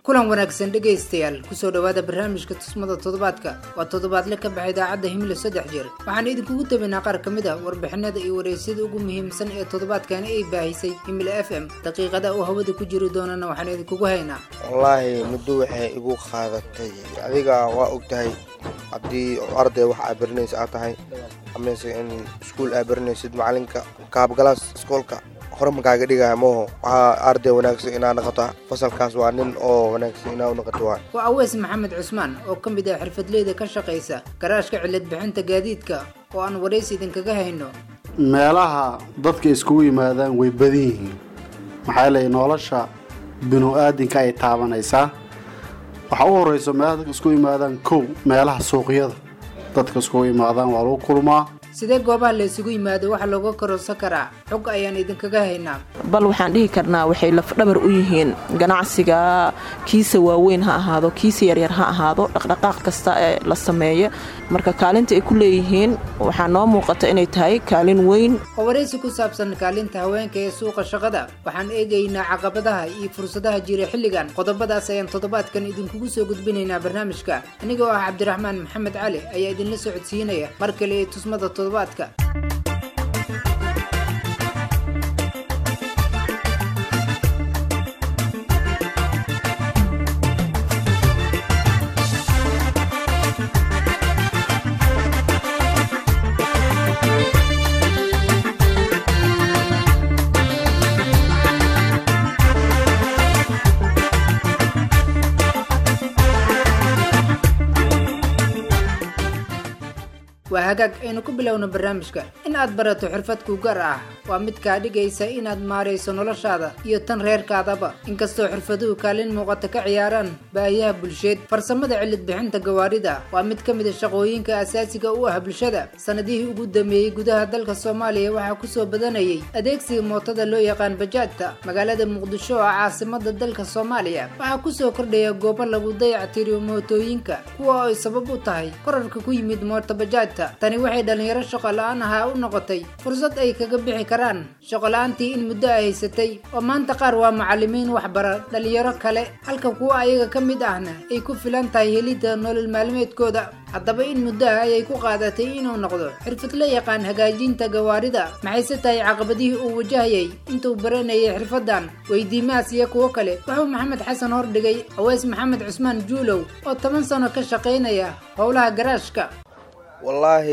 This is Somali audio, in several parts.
kulan wanaagsan dhageystayaal kusoo dhawaada barnaamijka tusmada toddobaadka waa toddobaadle ka baxay idaacadda himilo 3 jeer waxaan idinkugu tabaynaa qaar ka mid ah warbixinada iyo wareysyada ugu muhiimsan ee toddobaadkan ay baahisay himilo FM daqiiqada oo hawada ku jiri doonana waxaan idinkugu haynaa wallahi muddo waxay igu qaadatay adiga waa ogtahay haddii arday wax aad baranaysid aad tahay amase in iskuul aad baranaysid macalinka kaabgalaas iskoolka hore magaaga dhigaya mooho waxaa arday wanaagsan inaad noqoto fasalkaas waa nin oo wanaagsan inaad u noqoto waa aweys maxamed cusmaan oo ka mid ah xirfadleyda ka shaqaysa garaashka cilad bixinta gaadiidka oo aan wareysi idinkaga hayno meelaha dadka iskugu yimaadaan way badan yihiin maxaa yeelay nolosha bini'aadinka ay taabanaysaa waxa u horeyso meelaha dadka iskugu yimaadaan meelaha suuqyada dadka iskugu yimaadaan waa lagu kulmaa sidee goobaha la isugu yimaado waxa looga kororsan karaa xog ayaan idinkaga haynaa bal waxaan dhihi karnaa waxay lafdhabar u yihiin ganacsiga kiisa waaweyn ha ahaado kiisa yaryar ha ahaado dhaqdhaqaaq kasta ee la sameeyo marka kaalinta ay ku leeyihiin waxaa noo muuqata inay tahay kaalin weyn oo wareysi ku saabsan kaalinta haweenka ee suuqa shaqada waxaan eegaynaa caqabadaha iyo fursadaha jira xilligan qodobadaas ayaan toddobaadkan idinkugu soo gudbinaynaa barnaamijka anigoo ah cabdiraxmaan maxamed cali ayaa idinla socodsiinaya mar kale ee tusmada toddobaadka وهاجاك إنه كبلونا برنامجك إن أدبرته حرفتك وجرأة ومتك دقيسة إن أدماري سنولشادة يتن غير كذابة إن كستو حرفتو كالين مغتك عياران بايها بلشيد فرسمة علت بحنت جواردة ومتك من الشقويين كأساسي جوها بلشدة سنديه وجود دمي جودها دلك الصومالي وحكسو بدنيي أديكسي معتدى لو يقان بجاتة مقالة مقدشو عاصمة دلك الصومالية وحكسو كردية جوبر لبضيع تيريو موتوينكا هو سببو تاي قرر كوي ميد مرتبجاتة tani waxay dhalinyaro shaqo la'aan ah u noqotay fursad ay kaga bixi karaan shaqo la'aantii in muddo ay haysatay oo maanta qaar waa macallimiin waxbara dhalinyaro kale halka kuwa ayaga ka mid ahna ay ku filan tahay helidda nolol maalmeedkooda haddaba in muddo ay ku qaadatay inuu noqdo xirfadle yaqaan hagaajinta gawaarida maxayse tahay caqabadihii uu wajahayay intuu baranayay xirfadan weydiimaas iyo kuwo kale wuxuu maxamed xasan hordhigay aweys maxamed cusmaan juulow oo 10 sano ka shaqaynaya howlaha garaashka والله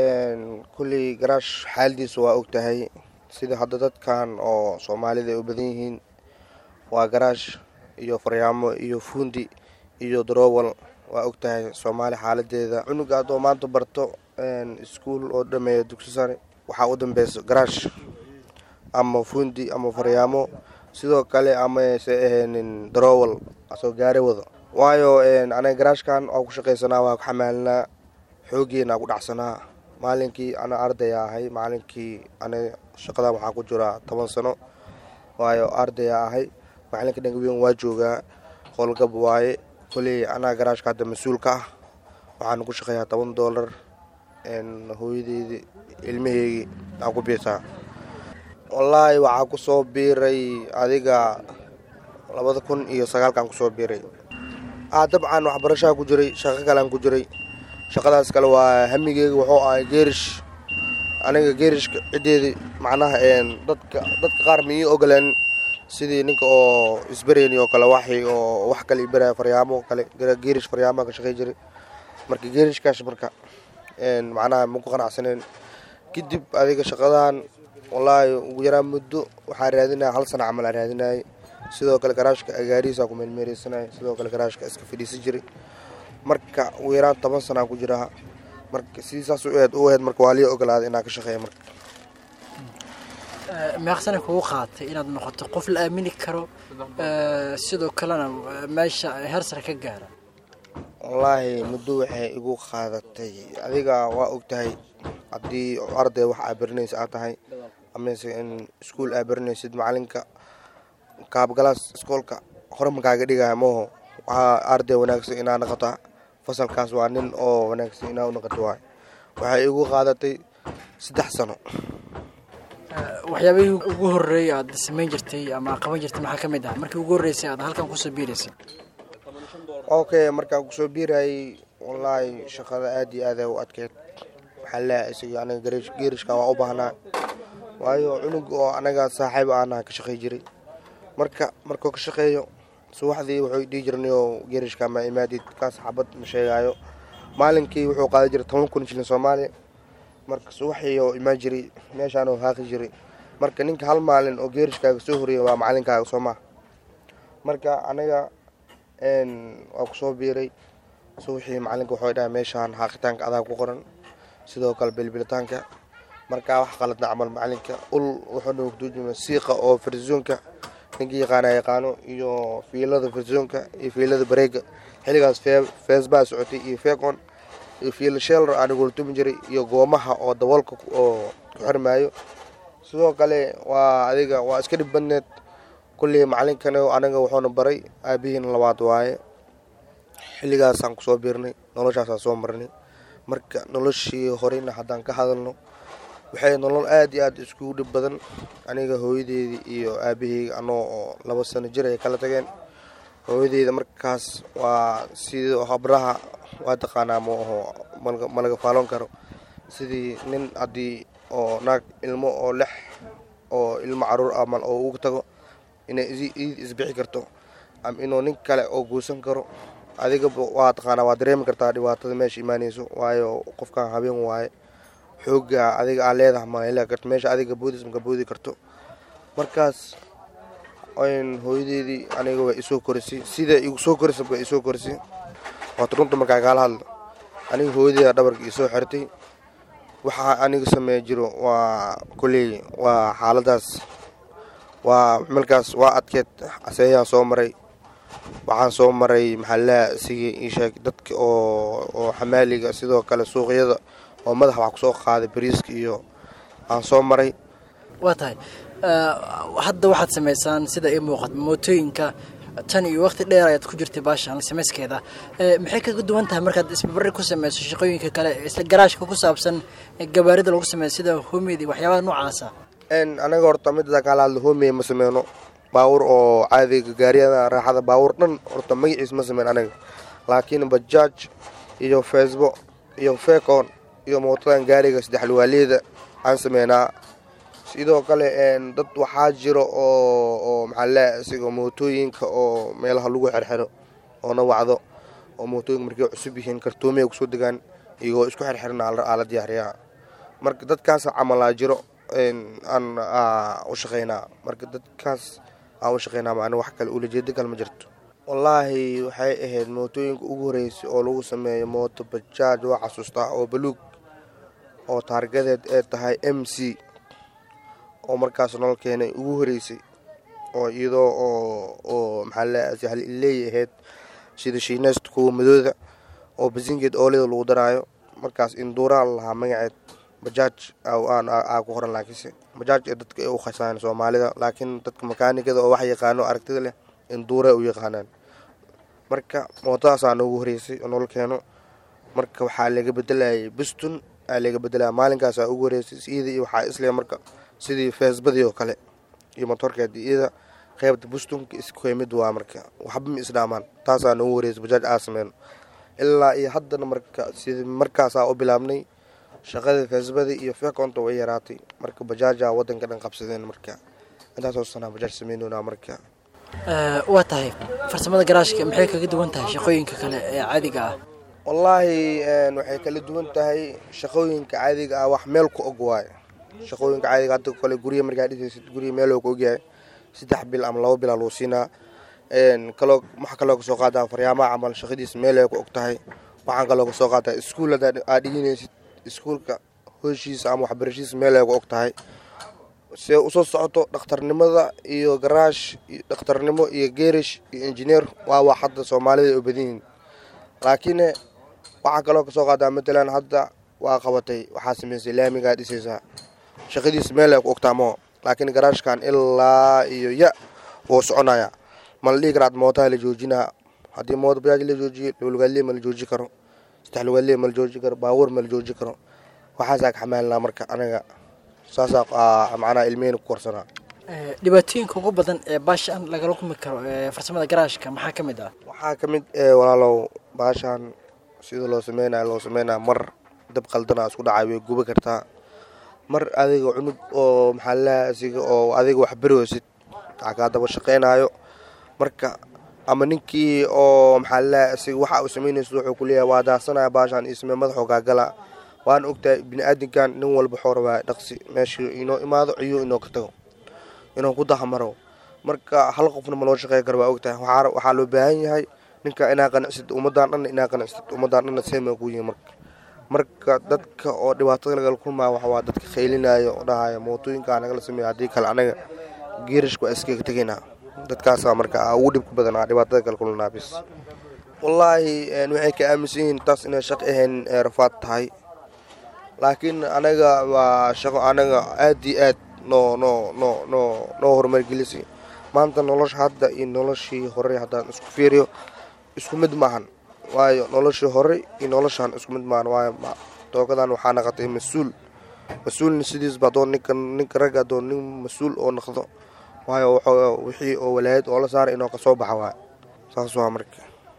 كل جراش حالدي سواء أكتهي سيد حددت كان أو صومالي ذي وبدينهن وجراش يو فريامو يو فوندي يو دروول وأكتهي صومالي حالدي ذا عنو قادو ما أنتو برتو سكول قدامي دكتور وحاودن بس جراش أما فوندي أما فريامو سيدو كالي أما سين دروول أسو جاري وذا وايو أنا جراش كان أو شقي سنة وحملنا xoogina ku dhacsana maalinkii ana arday ahay maalinkii ana shaqada waxa ku jira 10 sano waayo arday ahay maalinkii dhangaweyn waa jooga qolgab waaye kulli ana garaashka hadda mas'uulka ah waxaan ku shaqeeyaa $10 hooyadeedii ilmaheygi aan ku biisaa wallahi waxa ku soo biiray adiga 2009 kan ku soo biiray dabcan waxbarasho ku jiray shaqo kale aan ku jiray shaqadaas kale waa hamigeyga wuxuu ahay geerish aniga geerishka cideedii macnaha dadka qaar miyay ogolaan sidii ninka oo isbareeni oo kale wax kale ibaray faryaamo kale geerish faryaamo ka shaqay jiray markii geerishkaas marka macnaha ma ku qanacsaneen kadib adiga shaqadan wallahi ugu yaraan muddo waxa raadinaa 1 sano camal raadinay sidoo kale garaashka agaariisa ku meelmeeraysanay sidoo kale garaashka iska fadhiisan jiray marka weeraan 10 sano ku jira marka sidaas u aad marka waa liyo ogolaaday inaan ka shaqeeyo marka meeqsan ku qaatay inaad noqoto qof la aamini karo sidoo kalena meesha heersar ka gaara wallahi muddo waxay igu qaadatay adiga waa ogtahay haddii arday wax aad baranaysid aad tahay amase in iskuul aad baranaysid macalinka kaabgalaas iskoolka hore magaaga dhigaya mooho waxaa arday wanaagsan inaad noqoto fasalkaas waa nin oo wanaagsan inaad u noqoto waay waxay igu qaadatay 3 sano waxyaabihii ugu horeeyay aad sameyn jirtay ama qaban jirtay maxaa kamid ah markii ugu horeysay aad halkan ku soo biirisay okay markaan kusoo biirayay wallaahi shaqada aad iyo aad ay u adkeyd waxaa leeyahay isaga aniga geerishka waa u baahnaa waayo cunug oo anaga saaxiib aanaha ka shaqey jiray markuu ka shaqeeyo subaxdii wuxuu dhihi jirnay oo geerishka ma imaadid kaas xabad ma sheegaayo maalinkii wuxuu qaadan jiray 10 kun shilin Soomaali marka subaxii oo imaan jiray meeshaan oo haaqi jiray marka ninka hal maalin oo geerishkaaga soo horiyay waa macalinkaaga Soomaa marka anaga waa ku soo biiray subaxii macalinka wuxuu dhahay meeshaan haaqitaanka adag ku qoran sidoo kale bilbilitaanka marka wax qaladna amal macalinka wuxuu noo duujinay siiqa oo farzoonka ninka yaqaano iyo fiilada farzoonka iyo fiilada bareega xiligaas Facebook socotay iyo feekon iyo fiil sheelr anigu tumi jiray iyo goomaha oo daboolka oo ku xirmaayo sidoo kale waa adiga waa iska dhib badneed kulli macalinkana anaga wuxuu baray aabihiin labaad waaye xiligaas aan ku soo biirnay noloshaas soo marnay marka noloshii horeyna hadaan ka hadalno waxay nolol aad iyo aad isku dhib badan aniga hooyadeedii iyo aabaheyga anoo 2 sano jir ay kala tageen hooyadeeda markaas waa sidoo habraha waa taqaanaa malaga faalon karo sidii nin hadii oo naag ilmo oo lix oo ilmo caruur amal oo ugu tago inay isbixi karto am inuu nin kale oo guusan karo adiga waa taqaanaa waa dareemi kartaa dhibaatada meesha imaanayso waayo qofkan habeen waaye xooga adiga aan leedahay ma ilaa karto meesha adiga boodis ma boodi karto markaas hooyadeedii aniga way isoo korisay sida igu soo korisay bay isoo korisay waa runta markaa kala hadlo aniga hooyadeeda dhabarka isoo xirtay waxa aniga sameey jiro waa kulli waa xaaladaas waa markaas waa adkeed asayaa soo maray waxaan soo maray maxalla ii sheeg dadka oo xamaaliga sidoo kale suuqyada oo madax wax ku soo qaaday bariiska iyo aan soo maray waa tahay hadda waxaad sameysaan sida ay muuqato mootooyinka tan iyo waqti dheer ayaad ku jirtay baashan sameyskeeda maxay kaga duwan tahay markaad isbarbar ku sameyso shaqooyinka kale isla garaashka ku saabsan gabaarida lagu sameeyo sida hoomeydi waxyaabaha noocaas anaga horta mid kala hadlo hoomey ma sameeyno baawur oo caadiga gaariyada raaxada baawur dhan horta magaciis ma sameeyno anaga laakiin bajaaj iyo Facebook iyo feekon iyo mootadan gaariga saddex luwaleeda aan sameynaa sidoo kale dad waxaa jiro oo maxalla isaga mootooyinka oo meelaha lagu xirxiro oo na wacdo oo mootooyinka markay cusub yihiin kartoomay ku soo degaan iyagoo isku xirxirna ala diyaariyaa marka dadkaas camal jiro aan u shaqeynaa marka dadkaas aan u shaqeynaa macna wax kale ula jeedo kale ma jirto wallaahi waxay ahayd mootooyinka ugu horeysay oo lagu sameeyo mooto bajaaj waa xasuustaa oo baluug oo taargadeed ay tahay MC oo markaas nolol keenay ugu horeysay oo iyadoo oo maxalla sahal leeyahay sida shiinayst kuwa madooda oo basingeed oo leedo lagu daraayo markaas induura laha magaceed bajaaj aan ku qoran laakiin bajaaj dadka ay u khasaan Soomaalida laakiin dadka makaanigada oo wax yaqaano aragtida leh induura u yaqaanaan marka mootaas aan ugu horeysay oo nolol keeno marka waxa laga bedelay bustun laga bedelay maalinkaas ugu horeysay sidii waxa isla marka sidii Facebook iyo kale iyo motorkeeda iyada qaybta bustunka isku yimid waa marka waxba ma isdhaamaan taas aan ugu horeysay bajaaj aasmeen ilaa iyo haddana marka sidii markaas u bilaabnay shaqada Facebook iyo feekonta way yaraatay marka bajaaja wadanka dhan qabsadeen marka intaas oo sanad bajaaj sameeyno marka waa tahay farsamada garaashka maxay kaga duwan tahay shaqooyinka kale ee caadiga ah wallaahi waxay kala duwan tahay shaqooyinka caadiga ah wax meel ku og waay shaqooyinka caadiga ah kale guriga markaa dhisaysid guriga meel ku ogyahay 3 bil ama 2 bil loo siinaa waxa kaloo soo qaadaa faryaamaha amal shaqadiis meel ay ku og tahay waxaan kaloo soo qaadaa iskuulada aad dhiginaysid iskuulka hooshiisa ama waxbarashadiisa meel ay ku og tahay si u soo socoto dhakhtarnimada iyo garaash dhakhtarnimo iyo geerish iyo engineer waa hadda Soomaalida u badan laakiin waxa kaloo soo qaadaa matalan hadda waa qabatay waxa sameysay laamiga dhisaysa shaqadiis meel ay ku og taamo laakiin garaashkan ilaa iyo oo soconaya mal dhigraad mootaa la joojina hadii mood bajaaj la joojiyo lugaley ma la jooji karo saddex lugaley ma la jooji karo baawur ma la jooji karo waxa saak xamaalna marka anaga saasa macna ilmeen ku korsana dhibaatooyinka ugu badan ee baashaan lagala kulmi karo farsamada garaashka maxaa ka mid ah? waxaa ka mid walaalow baashaan sida loo sameynaya mar dab qaldana isku dhacay way guba kartaa, mar adiga cunug oo maxaa la asiga oo adiga wax baroosid ka daba shaqeynayo marka ama ninkii oo maxaa la asiga waxa uu sameynayso wuxuu ku leeyahay waa daasanaya baashaan isma madaxo gaagala. waan ogtahay bini'aadinkan nin walba xoor waa dhaqsi meeshii inoo imaado iyo inoo ka tago inuu ku dahamaro marka hal qofna ma loo shaqeyn karo. waa ogtahay waxaa loo baahan yahay ninka inaa qanacsid ummadaan dhan seema ku yihiin marka dadka oo dhibaatada lagala kulmaa waa dadka khaylinayo oo dhahaya mootooyinka nagala sameeyo haddii kale anaga geerishka waa iskaga tegaynaa. dadkaasaa marka ugu dhibka badanaa dhibaatada kala kulnaa bis. wallaahi waxay ka aaminsan yihiin taas inay shaqo ahayn rafaad tahay, laakiin anaga waa shaqo anaga aad iyo aad noo horumargelisay. maanta nolosha hadda iyo noloshii hore haddaan isku fiiriyo isku mid maahan, waayo noloshii hore iyo noloshaan isku mid maahan. waayo toogadan waxaa naqatay mas-uulna sidiisba adoon ninka ragga adoon nin mas-uul oo noqdo, waayo wixii oo walaayad oo la saaray inoo kasoo baxa waay saas waa marka.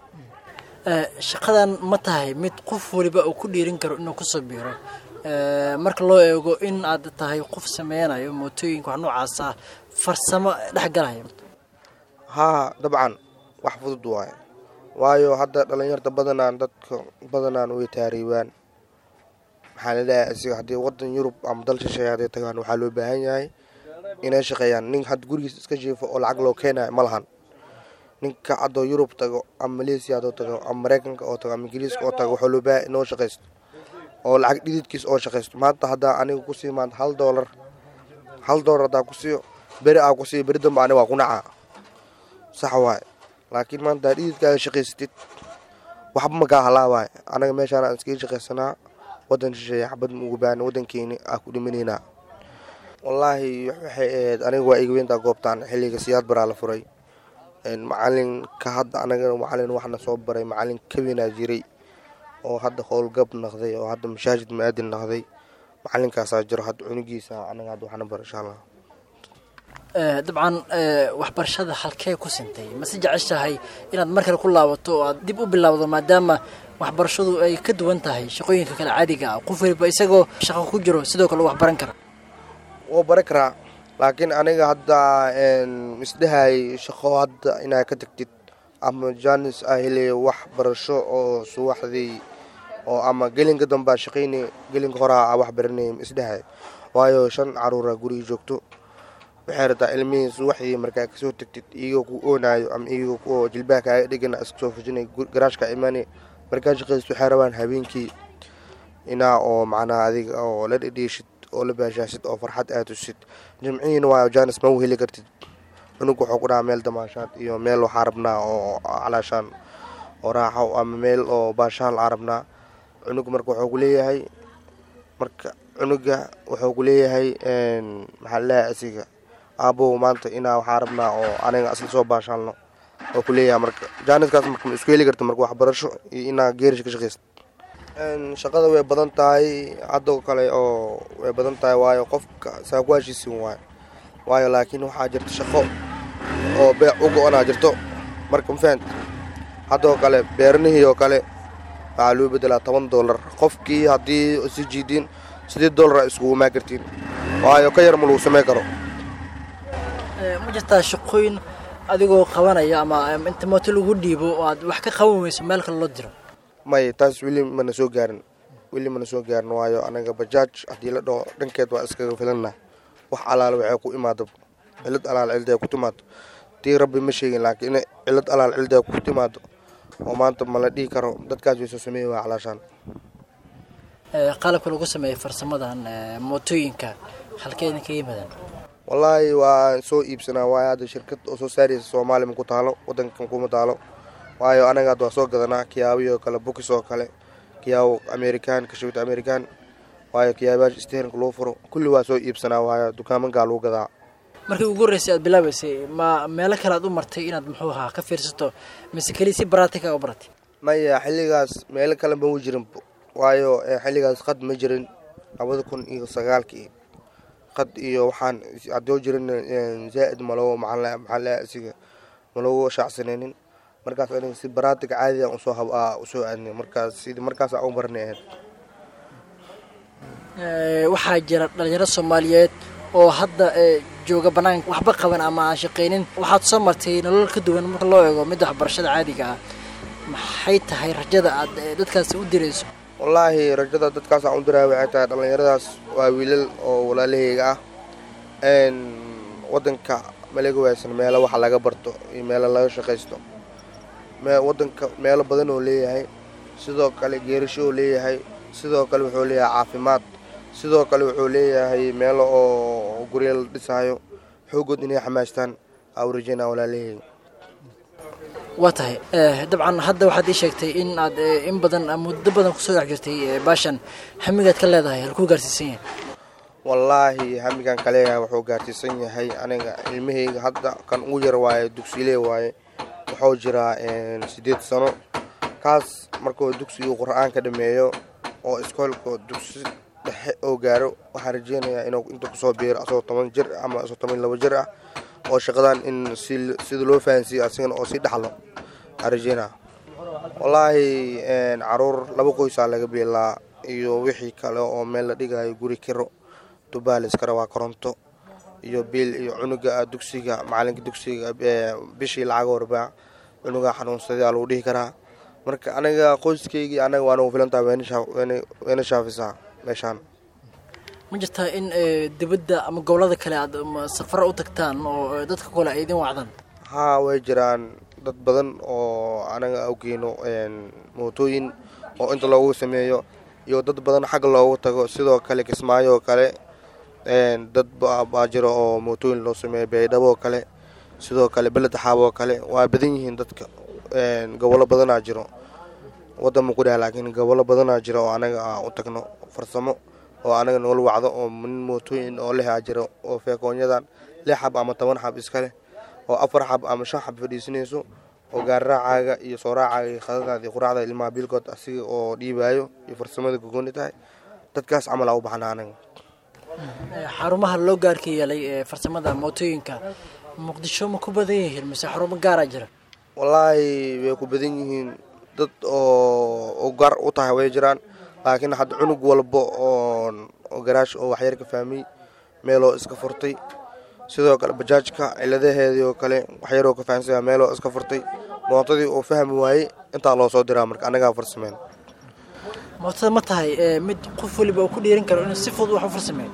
shaqadan ma tahay mid qof waliba uu ku dhiirin karo inuu kusoo biiro marka loo eego in aad tahay qof sameynayo mootooyinka wax noocaasa farsamo dhexgalaya? haa dabcan wax fudud waaye, waayo hadda dhalinyarta dadka badanaan way taariibaan. maxaa la dhahay asiga haddii wadan Yurub ama dal shisheeye hadday tagaan waxaa loo baahan yahay inay shaqeeyaan. nin had gurigiis iska jiifo oo lacag loo keenayo ma lahan. ninka haddoo Yurub tago ama Malaysia haddoo tago ama Mareykanka oo tago ama Ingiriiska oo tago waxaa loo baahan inoo shaqeysto oo lacag dhididkiis oo shaqeysto. maanta haddaa aniga ku sii maanta $1 haddaa ku siiyo beri aa ku siiyo beri dambe aniga waa ku nacaa sax waaye. laakiin maanta haa dhididkaaga shaqaysatid waxba makaa halaawaay. anaga meeshaan aan iskaga shaqaysanaa wadan shisheeye xabad ma ugu baahna wadankeeni aa ku dhimanaynaa. wallaahi waxay ahayd aniga waa iga weyntaa goobtaan xilliga siyaad baraa la furay. macalinka hadda anaga macalin waxna soo baray macalin ka weynaa jiray oo hadda howlgab noqday oo hadda mashaajid mu'aadin noqday. macalinkaasaa jiro hadda cunugiisa anaga hadda waxna baro insha allah. dabcan waxbarashada halkee ku sintay ma si jeceshahay inaad mar kale ku laabato oo aad dib u bilowdo maadaama waxbarashadu ay ka duwan tahay shaqooyinka kale caadiga ah? qof waliba isagoo shaqo ku jiro sidoo kale wax baran kara wuu bari karaa, laakiin aniga hadda isdhahay shaqo hadda inaa ka tagtid ama jaanis ah helay wax barasho oo subaxdii oo ama gelinka dambe shaqeynay gelinka hore wax baranay isdhahay. waayo 5 caruur guriga joogto waxay rabtaa ilmihii subaxdii markaa kasoo tagtid iyagoo ku oonayo ama iyagoo ku jilbaha kaaga dhigana iska soo fujinay garaashka imaanay markaa shaqeysto. waxay rabaan habeenkii inaa oo macnaha adiga oo la dhidhiishid oo la baashaasid oo farxad aad tusid. jimcihiina waa jaanis ma heli kartid. cunug wuxuu ku dhahaa meel damaashaad iyo meel waxaa rabnaa oo calaashaan oo raaxo ama meel oo baashaan la rabnaa. cunug marka wuxuu ku leeyahay maxaa la asiga aabo maanta inaa waxaa rabnaa oo aniga asla soo baashaalno oo ku leeyahay. marka jaaniskaas marka isku heli karta marka waxbarasho iyo inaa geerish ka shaqeysto. shaqada way badan tahay haddoo kale oo way badan tahay waayo qofka saa ku heshiisin waayo laakiin waxaa jirta shaqo oo beec u go-anaa jirto marka ma fahanta. haddoo kale beernihii oo kale waxaa loo bedelaa $10 qofkii haddii si jiidiin $8 iskugu maa kartiin waayo ka yar ma lagu samayn karo. ma jirtaa shaqooyin adigoo qabanaya ama inta mooto lagu dhiibo oo aad wax ka qaban weyso meel kale loo diro? may taas weli mana soo gaarin waayo anaga bajaaj haddii la dhaho dhankeed waa iskaga filana. wax alaal waxay ku imaado cilad alaal cilday ku timaado tii rabbi ma sheegin, laakiin cilad alaal cilday ku timaado oo maanta ma la dhihi karo dadkaas way soo sameeyay waa calaashaan. qalabka lagu sameeyo farsamadan mootooyinka halkeedna ka yimaadaan? wallaahi waa soo iibsanaa waayo hadda shirkad oo soo saaraysa Soomaaliya ma ku taalo wadankan kuma taalo. waayo anaga hadda waa soo gadanaa kiyaabiyo kale bukis oo kale kiyaabo American kashawta American waayo kiyaabaha steerinka loo furo kulli waa soo iibsanaa waayo dukaamanka lagu gadaa. markii ugu horeysay aad bilaabaysay ma meelo kale aad u martay inaad muxuu ahaa ka fiirsato mise kali si practical u baratay? maya xilligaas meelo kale ma jirin waayo xilligaas qad ma jirin 2009 qad iyo waxaan haddoo jirin zaa'id maloo maxaa asiga maloo shaacsanaynin markaas aniga si baraatig caadi ah usoo aadnay markaas aan u baranay ahayd. waxaa jira dhalinyaro Soomaaliyeed oo hadda jooga banaanka waxba qaban ama aan shaqeynin waxaad soo martay nolol ka duwan marka loo eego mid waxbarashada caadiga ah maxay tahay rajada aad dadkaas u dirayso? wallaahi rajada dadkaas aan u diray waxay tahay dhalinyaradaas waa wiilal oo walaalahayga ah wadanka malaga waysan meelo wax laga barto iyo meelo laga shaqeysto wadanka meelo badan oo leeyahay sidoo kale geerasho oo leeyahay sidoo kale wuxuu leeyahay caafimaad sidoo kale wuxuu leeyahay meelo oo guryo la dhisayo xooggood inay xamaastaan awrajina walaalahayga. waa tahay dabcan hadda waxaad ii sheegtay in aad in badan muddo badan kusoo dhex jirtay baashan hamigaad ka leedahay halkuu gaarsiisan yahay? wallaahi hamigaan ka leeyahay wuxuu gaarsiisan yahay aniga ilmahayga hadda kan ugu yar waaye dugsiile waaye wuxuu jiraa 8 sano kaas markuu dugsiga qur'aan ka dhameeyo oo iskoolka dugsi dhexe oo gaaro waxaan rajeynayaa inuu inta kusoo biiro asoo 10 jir ama asoo 12 jir ah oo shaqadan in sida loo fahansiiyo asagana oo si dhaxlo arjina. wallaahi caruur 2 qoys laga biilaa iyo wixii kale oo meel la dhigayo guri kiro dubaal iskara waa koronto iyo biil iyo cunuga dugsiga macalinka dugsiga bishii lacag warba cunuga xanuunsaday lagu dhihi karaa marka aniga qoyskayga anaga waan u filantaa weena shaafisaa meeshaan. ma jirtaa in dibadda ama gobolada kale aad safar u tagtaan oo dadka kale ay idin wacdaan? haa way jiraan dad badan oo anaga awgeeno mootooyin oo inta loogu sameeyo iyo dad badan xag loogu tago sidoo kale Kismaayo kale dad baa jiro oo mootooyin loo sameeyo Baydhabo kale sidoo kale Beled Xaabo kale waa badan yihiin dadka gobolo badan jiro wadan ku dhahay laakiin gobolo badan jiro oo anaga u tagno farsamo oo anaga nool wacdo oo mootooyin oo leh jiro oo feekoonyadan 6 xab ama 10 xab iska leh oo 4 xab ama 5 xab fadhiisanayso oo gaar raacaaga iyo soo raacaaga iyo khadadaadii quraacda ilmaha biilkood asiga oo dhiibaayo iyo farsamada gooni tahay dadkaas camal u baxnaanay. xarumaha loo gaarka yeelay farsamada mootooyinka Muqdisho ma ku badan yihiin mise xarumo gaar ah jira? wallaahi way ku badan yihiin dad oo gaar u tahay way jiraan laakiin hadda cunug walba oo garaash oo waxyar ka fahmay meelo iska furtay sidoo kale bajaajka ciladaheedii oo kale waxyar oo ka fahansan meelo iska furtay mootadii oo fahmi waayay inta loo soo diraa marka anaga farsameen. mootada ma tahay mid qof waliba ku dhiiran karo inuu si fudud wax u farsameeyo?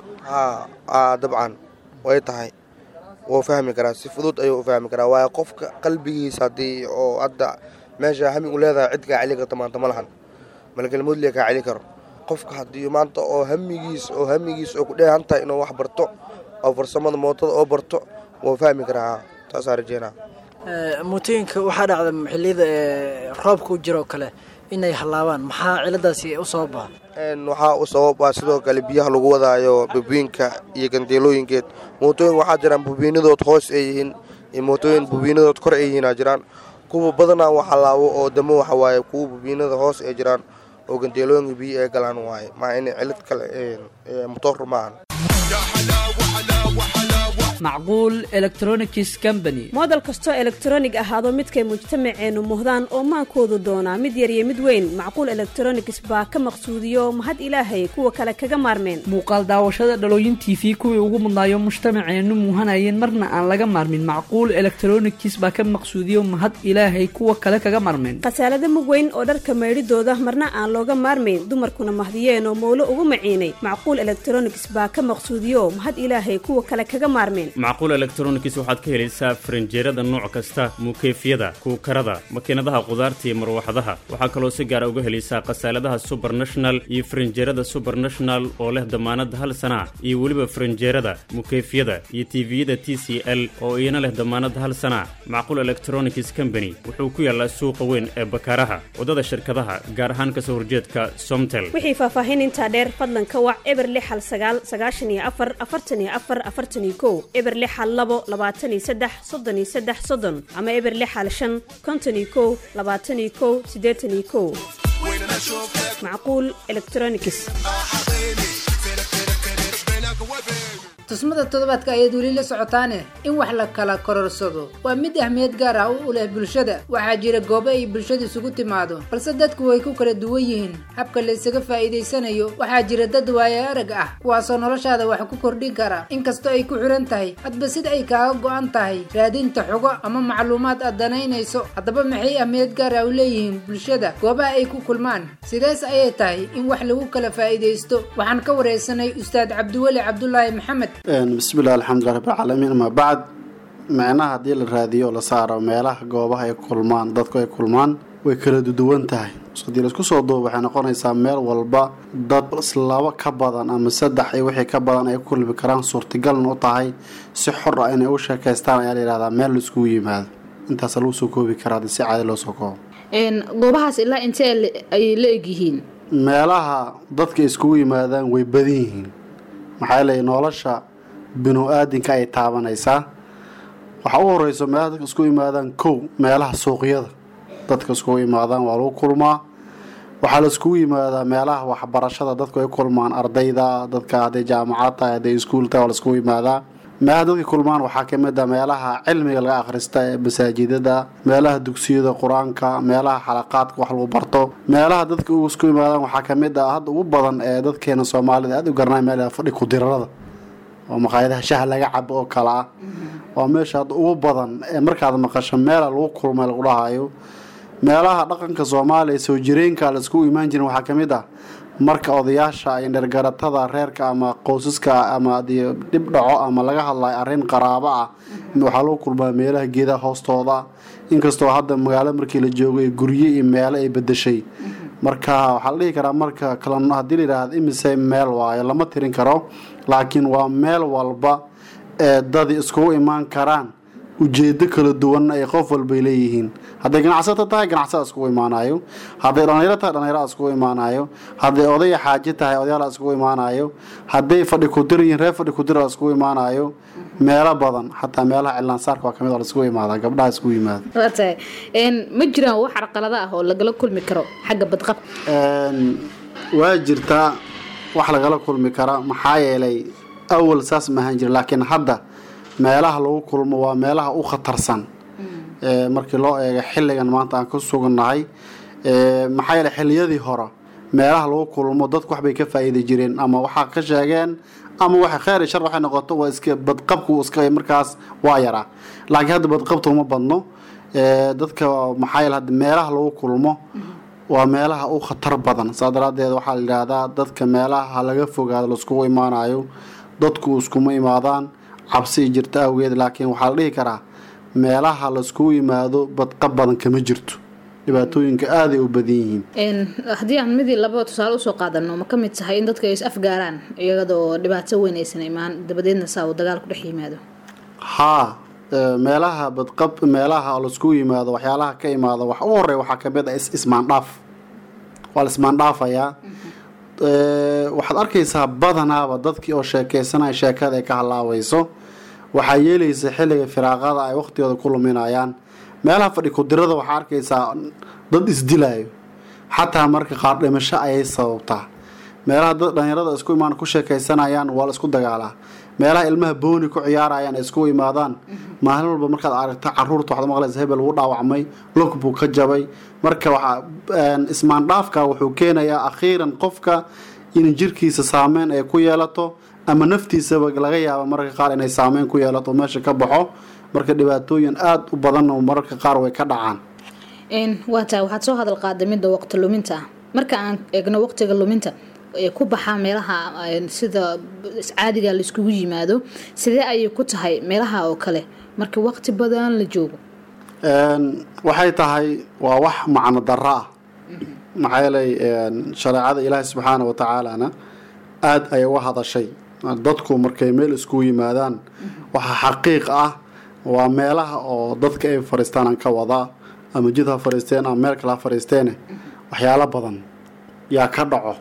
dabcan way tahay wuu fahmi karaa si fudud ayuu u fahmi karaa waa qofka qalbigiisa hadii oo hadda meesha hami u leedahay cid ka cali karta maanta malahan malgal mudliga ka cali karo qofka hadii maanta oo hamigiis oo ku dheehantahay inuu wax barto oo farsamada mootada oo barto wuu fahmi karaa taas arjeena. mootooyinka waxa dhacda xilliyada roobku jiro kale inay halaabaan maxaa ciladaasi u sababa? waxaa u sababa sidoo kale biyaha lagu wadaayo bubiinka iyo gandeelooyinkeed mootooyin waxaa jiraan bubiinadood hoos ay yihiin iyo mootooyin bubiinadood kor ay yihiin jiraan kuwa badanaa waxa laabo oo damo waxa waaye kuwa bubiinada hoos ay jiraan oo gandeelooyinka biyo ay galaan waaye ma in cilad kale motor maahan. macquul electronics company model kasto electronic ahaado midkay mujtamaceenu muhdaan oo maankoodu doonaa mid yar iyo mid weyn macquul electronics baa ka maqsuudiyo mahad ilaahay kuwa kale kaga maarmeen muuqaal daawashada dhalooyin TV kuwii ugu mudnaayo mujtamaceenu muhanayeen marna aan laga maarmin macquul electronics baa ka maqsuudiyo mahad ilaahay kuwa kale kaga maarmeen qasaalada mug weyn oo dharka meedhidooda marna aan looga maarmayn dumarkuna mahdiyeen oo mowlo ugu maciinay macquul electronics baa ka maqsuudiyo mahad ilaahay kuwa kale kaga maarmeen macquul electronics waxaad ka helaysaa faranjeerada nooc kasta mukeefyada kuukarada makiinadaha qudaarta iyo marwaxadaha waxaa kaloo si gaar uga helaysaa qasaaladaha Supernational iyo faranjeerada Supernational oo leh damaanad 1 sano iyo waliba faranjeerada mukeefyada iyo TV-yada TCL oo iyana leh damaanad 1 sano. macquul electronics company wuxuu ku yaalaa suuqa weyn ee Bakaaraha wadada shirkadaha gaar ahaan ka soo horjeedka Somtel. wixii faahfaahin inta dheer fadlan ka wac Eberle hal 9944441 Eberle hal 223 ama Eberle hal 551 macquul electronics. tusmada toddobaadka ayaad weli la socotaane in wax la kala kororsado waa mid ahmiyad gaar ah u leh bulshada. waxaa jira goobo ay bulshadu isugu timaado balse dadku way ku kala duwan yihiin habka la isaga faa'iidaysanayo. waxaa jira dad waayo arag ah kuwaasoo noloshaada wax ku kordhin kara inkastoo ay ku xiran tahay hadba sida ay kaaga go'an tahay raadinta xogo ama macluumaad aad danaynayso. haddaba maxay ahmiyad gaar ah u leeyihiin bulshada goobaha ay ku kulmaan? sidees ayay tahay in wax lagu kala faa'iidaysto? waxaan ka wareysanay ustaad cabdiweli cabdulaahi maxamed. bismillaah alxamdulilah rabbilcaalamiin. ama bacd macnaha haddii la raadiyo la saaro meelaha goobaha ay kulmaan dadku ay kulmaan way kala duwan tahay. haddii laisku soo duubo waxay noqonaysaa meel walba dad laba ka badan ama saddex iyo wixii ka badan ay ku kulmi karaan suurtagalna u tahay si xor ah inay u sheekaystaan ayaa la yidhahdaa meel laiskugu yimaado. intaas lagu soo koobi karaa si caadi loo soo koobo. goobahaas ilaa intee ay la egyihiin? meelaha dadka iskugu yimaadaan way badan yihiin. maxaa yeelay nolosha binu-aadinka ay taabanaysaa. waxaa u horeyso meelaha dadka iskugu yimaadaan kow meelaha suuqyada dadka iskugu yimaadaan waa lagu kulmaa. waxaa la iskugu yimaadaa meelaha waxbarashada dadku ay kulmaan, ardayda dadka hadday jaamacad tahay hadday iskuul tahay waa la iskugu yimaadaa. meelaha dadka kulmaan waxaa ka mid ah meelaha cilmiga laga akhrista ee masaajidada, meelaha dugsiyada qur-aanka, meelaha xalaqaadka wax lagu barto. meelaha dadka isku yimaadaan waxaa ka mid ah hadda ugu badan ee dadkeena Soomaalida aad u garanay meelaha fadhi ku dirarada oo maqaayadaha shaah laga cabo oo kala ah. waa meesha hadda ugu badan ee markaad maqasho meel lagu kulmay lagu dhahayo. meelaha dhaqanka Soomaaliya soo jireenka la isku imaan jirin waxaa ka mid ah marka odayaasha ay dhergaratada reerka ama qoysaska ama dib dhaco ama laga hadlayo arrin qaraabo ah waxaa lagu kulmaa meelaha geedaha hoostooda. inkastoo hadda magaalo markii la joogo ee guryo iyo meelo ay bedeshay marka waxaa la dhihi karaa marka kala haddii la yidhaahdo imise meel waayo lama tirin karo, laakiin waa meel walba ee dad iskugu imaan karaan ujeedo kala duwan ay qof walba leeyihiin. hadday ganacsato tahay ganacsada iskugu imaanayo, hadday dhalinyaro tahay dhalinyaro iskugu imaanayo, hadday oday xaaji tahay odayaal iskugu imaanayo, hadday fadhi ku dirin reer fadhi ku dir iskugu imaanayo. meelo badan xataa meelaha cilaansaarka waa kamid ah iskugu imaada gabdhaha iskugu yimaada. ma jiraan wax carqalada ah oo lagala kulmi karo xagga badqab? waa jirtaa wax lagala kulmi kara maxaa yeelay awal saas ma ahaan jira, laakiin hadda meelaha lagu kulmo waa meelaha u khatarsan markii loo eego xilligan maanta aan ku sugannahay. maxaa yeelay xilliyadii hore meelaha lagu kulmo dadku waxbay ka faa'iidi jireen ama waxaa ka sheegeen ama waxa khayr shar waxay noqoto waa iska badqabku iska markaas waa yaraa. laakiin hadda badqabtu uma badno dadka. maxaa yeelay hadda meelaha lagu kulmo waa meelaha u khatar badan. saadaradeed waxaa la yiraahdaa dadka meelaha laga fogaado la isku imaanayo dadku iskuma imaadaan cabsi jirta awgeed. laakiin waxaa la dhihi karaa meelaha la isku yimaado badqab badan kama jirto, dhibaatooyinka aad ay u badan yihiin. haddii aan midii laba tusaale usoo qaadano ma ka mid tahay in dadka ay is afgaaraan iyadoo dhibaato weyn aysan imaan dabadeedna saa uu dagaal ku dhex yimaado? haa, meelaha badqab meelaha la isku yimaado waxyaalaha ka imaada wax u horeeya waxaa ka mid ah ismaandhaaf. waa la ismaandhaafayaa. waxaad arkaysaa badanaaba dadkii oo sheekaysanaya sheekada ay ka halaabayso. waxaa yeelaysa xilliga firaaqada ay waqtigooda ku luminayaan. meelaha fadhi ku dirada waxaa arkaysaa dad isdilayo, xataa marka qaar dhimasho ayay sababtaa. meelaha dad dhalinyarada isku imaan ku sheekaysanayaan waa la isku dagaalaa. meelaha ilmaha booni ku ciyaarayaan ay isku imaadaan maalin walba markaad aragto caruurta waxaad maqlaysaa hebel wuu dhaawacmay, lug buu ka jabay. marka waxaa ismaandhaafka wuxuu keenayaa akhiiran qofka in jirkiisa saameyn ay ku yeelato ama naftiisaba laga yaabo mararka qaar inay saameyn ku yeelato meesha ka baxo. marka dhibaatooyin aad u badan oo mararka qaar way ka dhacaan. waxaad soo hadal qaaday midda waqti luminta ah. marka aan eegno waqtiga luminta ee ku baxaa meelaha sida caadiga la iskugu yimaado, sidee ayay ku tahay meelaha oo kale marka waqti badan la joogo? waxay tahay waa wax macno darro ah. maxaa yeelay shareecada ilaahi subxaana wa tacaalana aad ay uga hadashay dadku markay meel iskugu yimaadaan. waxaa xaqiiq ah waa meelaha oo dadka ay fariistaan aan ka wadaa ama jid ha fariisteen ama meel kale ha fariisteene waxyaalo badan yaa ka dhaco.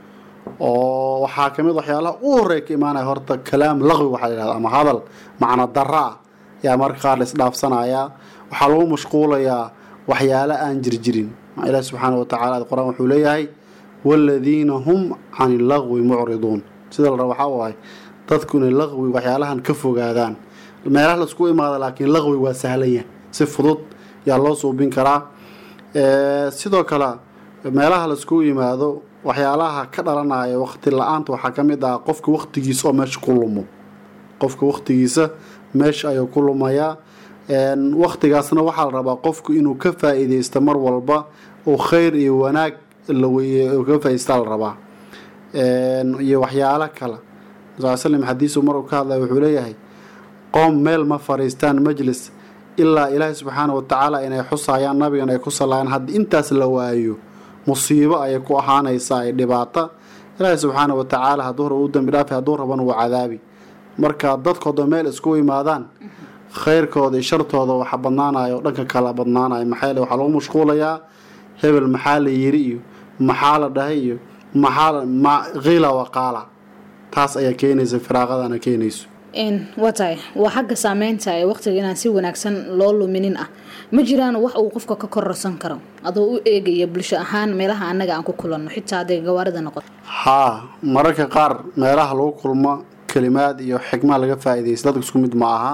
oo waxaa ka mid waxyaalaha u horeeya ka imaanaya horta kalaam laqwi waxaa la yidhahdaa ama hadal macno darro ah yaa marka qaar la isdhaafsanayaa. waxaa lagu mashquulayaa waxyaalo aan jirjirin. ilaahi subxaana wa tacaala qur-aan wuxuu leeyahay waaladiina hum cani illagwi mucriduun. sida la raba waxaa waaye dadku inay laqwi waxyaalahan ka fogaadaan. meelaha la isku imaado laakiin laqwi waa sahlan yahay, si fudud yaa loo suubin karaa. sidoo kale meelaha la isku yimaado waxyaalaha ka dhalanaya waqti la-aanta waxaa ka mid ah qofka waqtigiisa oo meesha ku lumo. qofka waqtigiisa meesha ayuu ku lumayaa. waqtigaasna waxaa la rabaa qofku inuu ka faa'iideysto mar walba oo khayr iyo wanaag ka faa'iideysta la rabaa. iyo waxyaalo kale sallam xadiisu mar uu ka hadlay wuxuu leeyahay qoom meel ma fariistaan majlis ilaa ilaahay subxaanahu watacaala inay xusayaan nabigan ay ku salayaan. haddii intaas la waayo musiibo ayay ku ahaanaysaa ay dhibaato. ilaahay subxaanahu watacaala hadduu rabo u dambi dhaafi, hadduu rabana wuu cadaabi. marka dadkooda meel isku imaadaan khayrkooda iyo shartooda waxa badnaanayo dhanka kala badnaanayo. maxaa yeele waxaa lagu mashquulayaa hebel maxaa la yiri iyo maxaa la dhahay iyo qiila waqaala. taas ayaa keenaysa firaaqadana keenayso. waa tahay waa xagga saameynta ee waqtiga inaan si wanaagsan loo luminin ah. ma jiraan wax uu qofka ka kororsan karo adoo u eegaya bulsho ahaan meelaha annaga aan ku kulanno xitaa hadday gawaarida noqoto? haa, mararka qaar meelaha lagu kulmo kalimaad iyo xikma laga faa'iideysto dadku isku mid ma aha.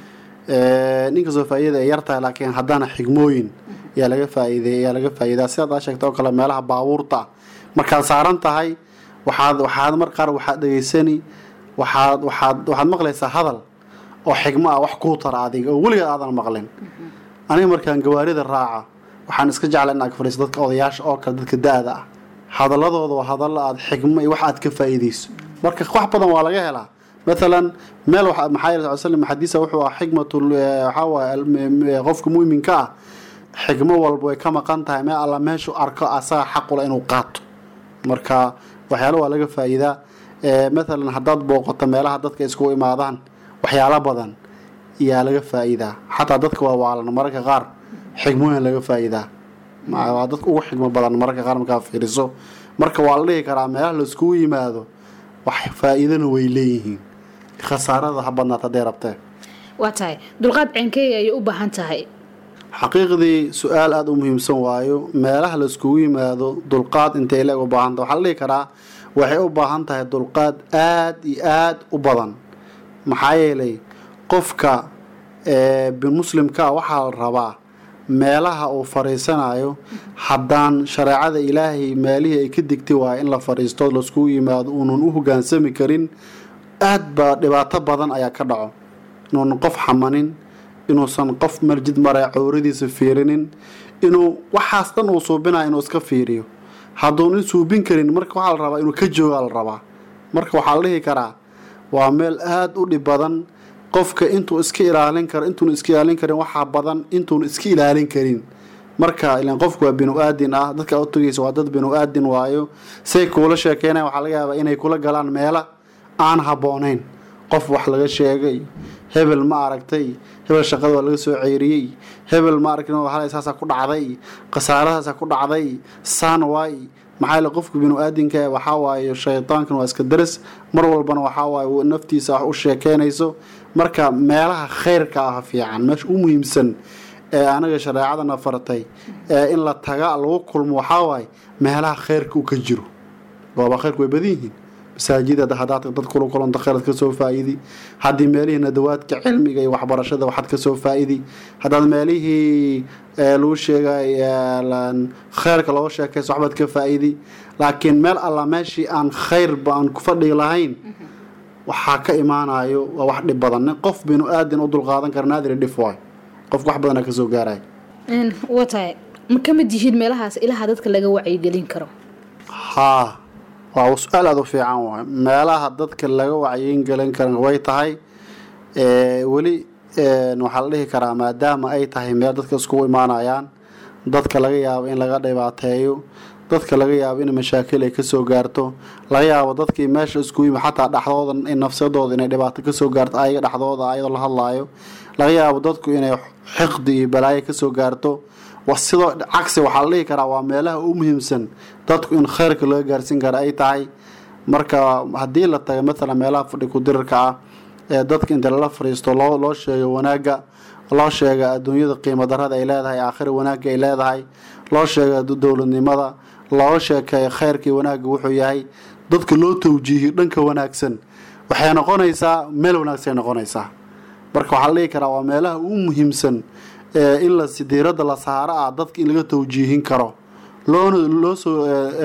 ninkastoo faa'iidada ay yartahay laakiin haddana xigmooyin yaa laga faa'iidaa. sidaad aa sheegta oo kale meelaha baabuurta markaad saaran tahay waxaad mar qaar waxaad dhegeysani waxaad maqlaysaa hadal oo xigmo ah wax kuu tara adiga oo weligeed aadan maqlin. aniga markaan gawaarida raaca waxaan iska jeclaa in aad fariiso dadka odayaasha oo kale, dadka da-da ah. hadaladooda waa hadallo aad xigmo iyo wax aad ka faa'iideyso. marka wax badan waa laga helaa. مثلا meel maxaa yeelay sallam xadiisa wuxuu ah xigmatul waxa waa qofka muuminka ah xigmo walba way ka maqan tahay meel alla meeshu arko asaga xaq u leh inuu qaato. marka waxyaalo waa laga faa'iidaa. مثلا hadaad booqato meelaha dadka isku imaadaan waxyaalo badan yaa laga faa'iidaa. xataa dadka waa waalan mararka qaar xigmooyin laga faa'iidaa. waa dadka ugu xigmo badan mararka qaar markaa fiiriso. marka waa la dhihi karaa meelaha la isku yimaado wax faa'iidana way leeyihiin, khasaarada ha badnaata hadday rabtee. waa tahay dulqaad ceenkey ayay u baahan tahay? xaqiiqdii su-aal aada u muhiimsan waayo. meelaha la iskugu yimaado dulqaad intay leeg u baahan tahay waxaa la dhihi karaa waxay u baahan tahay dulqaad aad iyo aad u badan. maxaa yeelay qofka muslimka waxaa la rabaa meelaha uu fariisanayo haddaan shareecada ilaahay meelihii ay ka digtay waayo in la fariisto laiskugu yimaado uunan u hogaansami karin, aad baa dhibaato badan ayaa ka dhaco. inuunan qof xamanin, inuusan qof marjid mare cawradiisa fiirinin, inuu waxaas dhan uu suubinayo inuu iska fiiriyo. hadduunan suubin karin marka waxaa la rabaa inuu ka joogaa la rabaa. marka waxaa la dhihi karaa waa meel aad u dhib badan. qofka intuu iska ilaalin karo intuuna iska ilaalin karin waxaa badan intuuna iska ilaalin karin. marka ilaan qofku waa binu aadin ah, dadka u tagaysa waa dad binu aadin waayo. say kuula sheekeynayan waxaa laga yaabaa inay kula galaan meela aan habboonayn. qof wax laga sheegay, hebel ma aragtay, hebel shaqada waa laga soo ceyriyey, hebel ma aragtay halsaasaa ku dhacday, khasaaradaasa ku dhacday, saan waay. maxaa yeele qofku binu aadinka waxaa waaye shaytaankan waa iska daris, mar walbana waxaa waaye naftiisa wax u sheekeynayso. marka meelaha khayrka ah fiican, meesha u muhiimsan ee anaga shareecadana fartay in la taga lagu kulmo waxaa waaye meelaha khayrka uu ka jiro. gooba khayrku way badan yihiin. masaajidada hadaad dad kula kulanta khayraad ka soo faa'iidi. haddii meelihii nadawaadka cilmiga iyo waxbarashada waxaad ka soo faa'iidi. haddaad meelihii lagu sheegay khayrka looga sheekayso waxbaad ka faa'iidi. laakiin meel alla meeshii aan khayrba aan ku fadhigi lahayn waxaa ka imaanayo waa wax dhib badan. qof binu aadin u dulqaadan kara naadir dhif waay. qof wax badan ka soo gaaray. waa tahay ma ka mid yihiin meelahaas ilaha dadka laga wacyigelin karo? haa, waa su-aal aada u fiican waay. meelaha dadka laga wacyigelin karan way tahay. weli waxaa la dhihi karaa maadaama ay tahay meel dadka iskugu imaanayaan, dadka laga yaabo in laga dhibaateeyo, dadka laga yaabo in mashaakil ay kasoo gaarto, laga yaabo dadkii meesha isku yimi xataa dhexdooda in nafsadooda inay dhibaato kasoo gaarto ayaga dhexdooda ayadoo la hadlaayo, laga yaabo dadku inay xiqdi iyo balaayo kasoo gaarto. sidoo cagsi waxaa la dhihi karaa waa meelaha u muhiimsan dadku in khayrka laga gaarsiin kara ay tahay. marka haddii la tago maalan meelaha fadhi ku dirirka ah ee dadka inta lala fariisto loo sheego wanaagga, loo sheega adduunyada qiimo darada ay leedahay, aakhira wanaagga ay leedahay, loo sheega dowladnimada, loo sheekeeyo khayrkii wanaagga wuxuu yahay, dadka loo tawjiihiyo dhanka wanaagsan. waxay noqonaysaa meel wanaagsan noqonaysaa. marka waxaa la dhihi karaa waa meelaha ugu muhiimsan in la sidiirada la saaro dadka in laga tawjiihin karo loo soo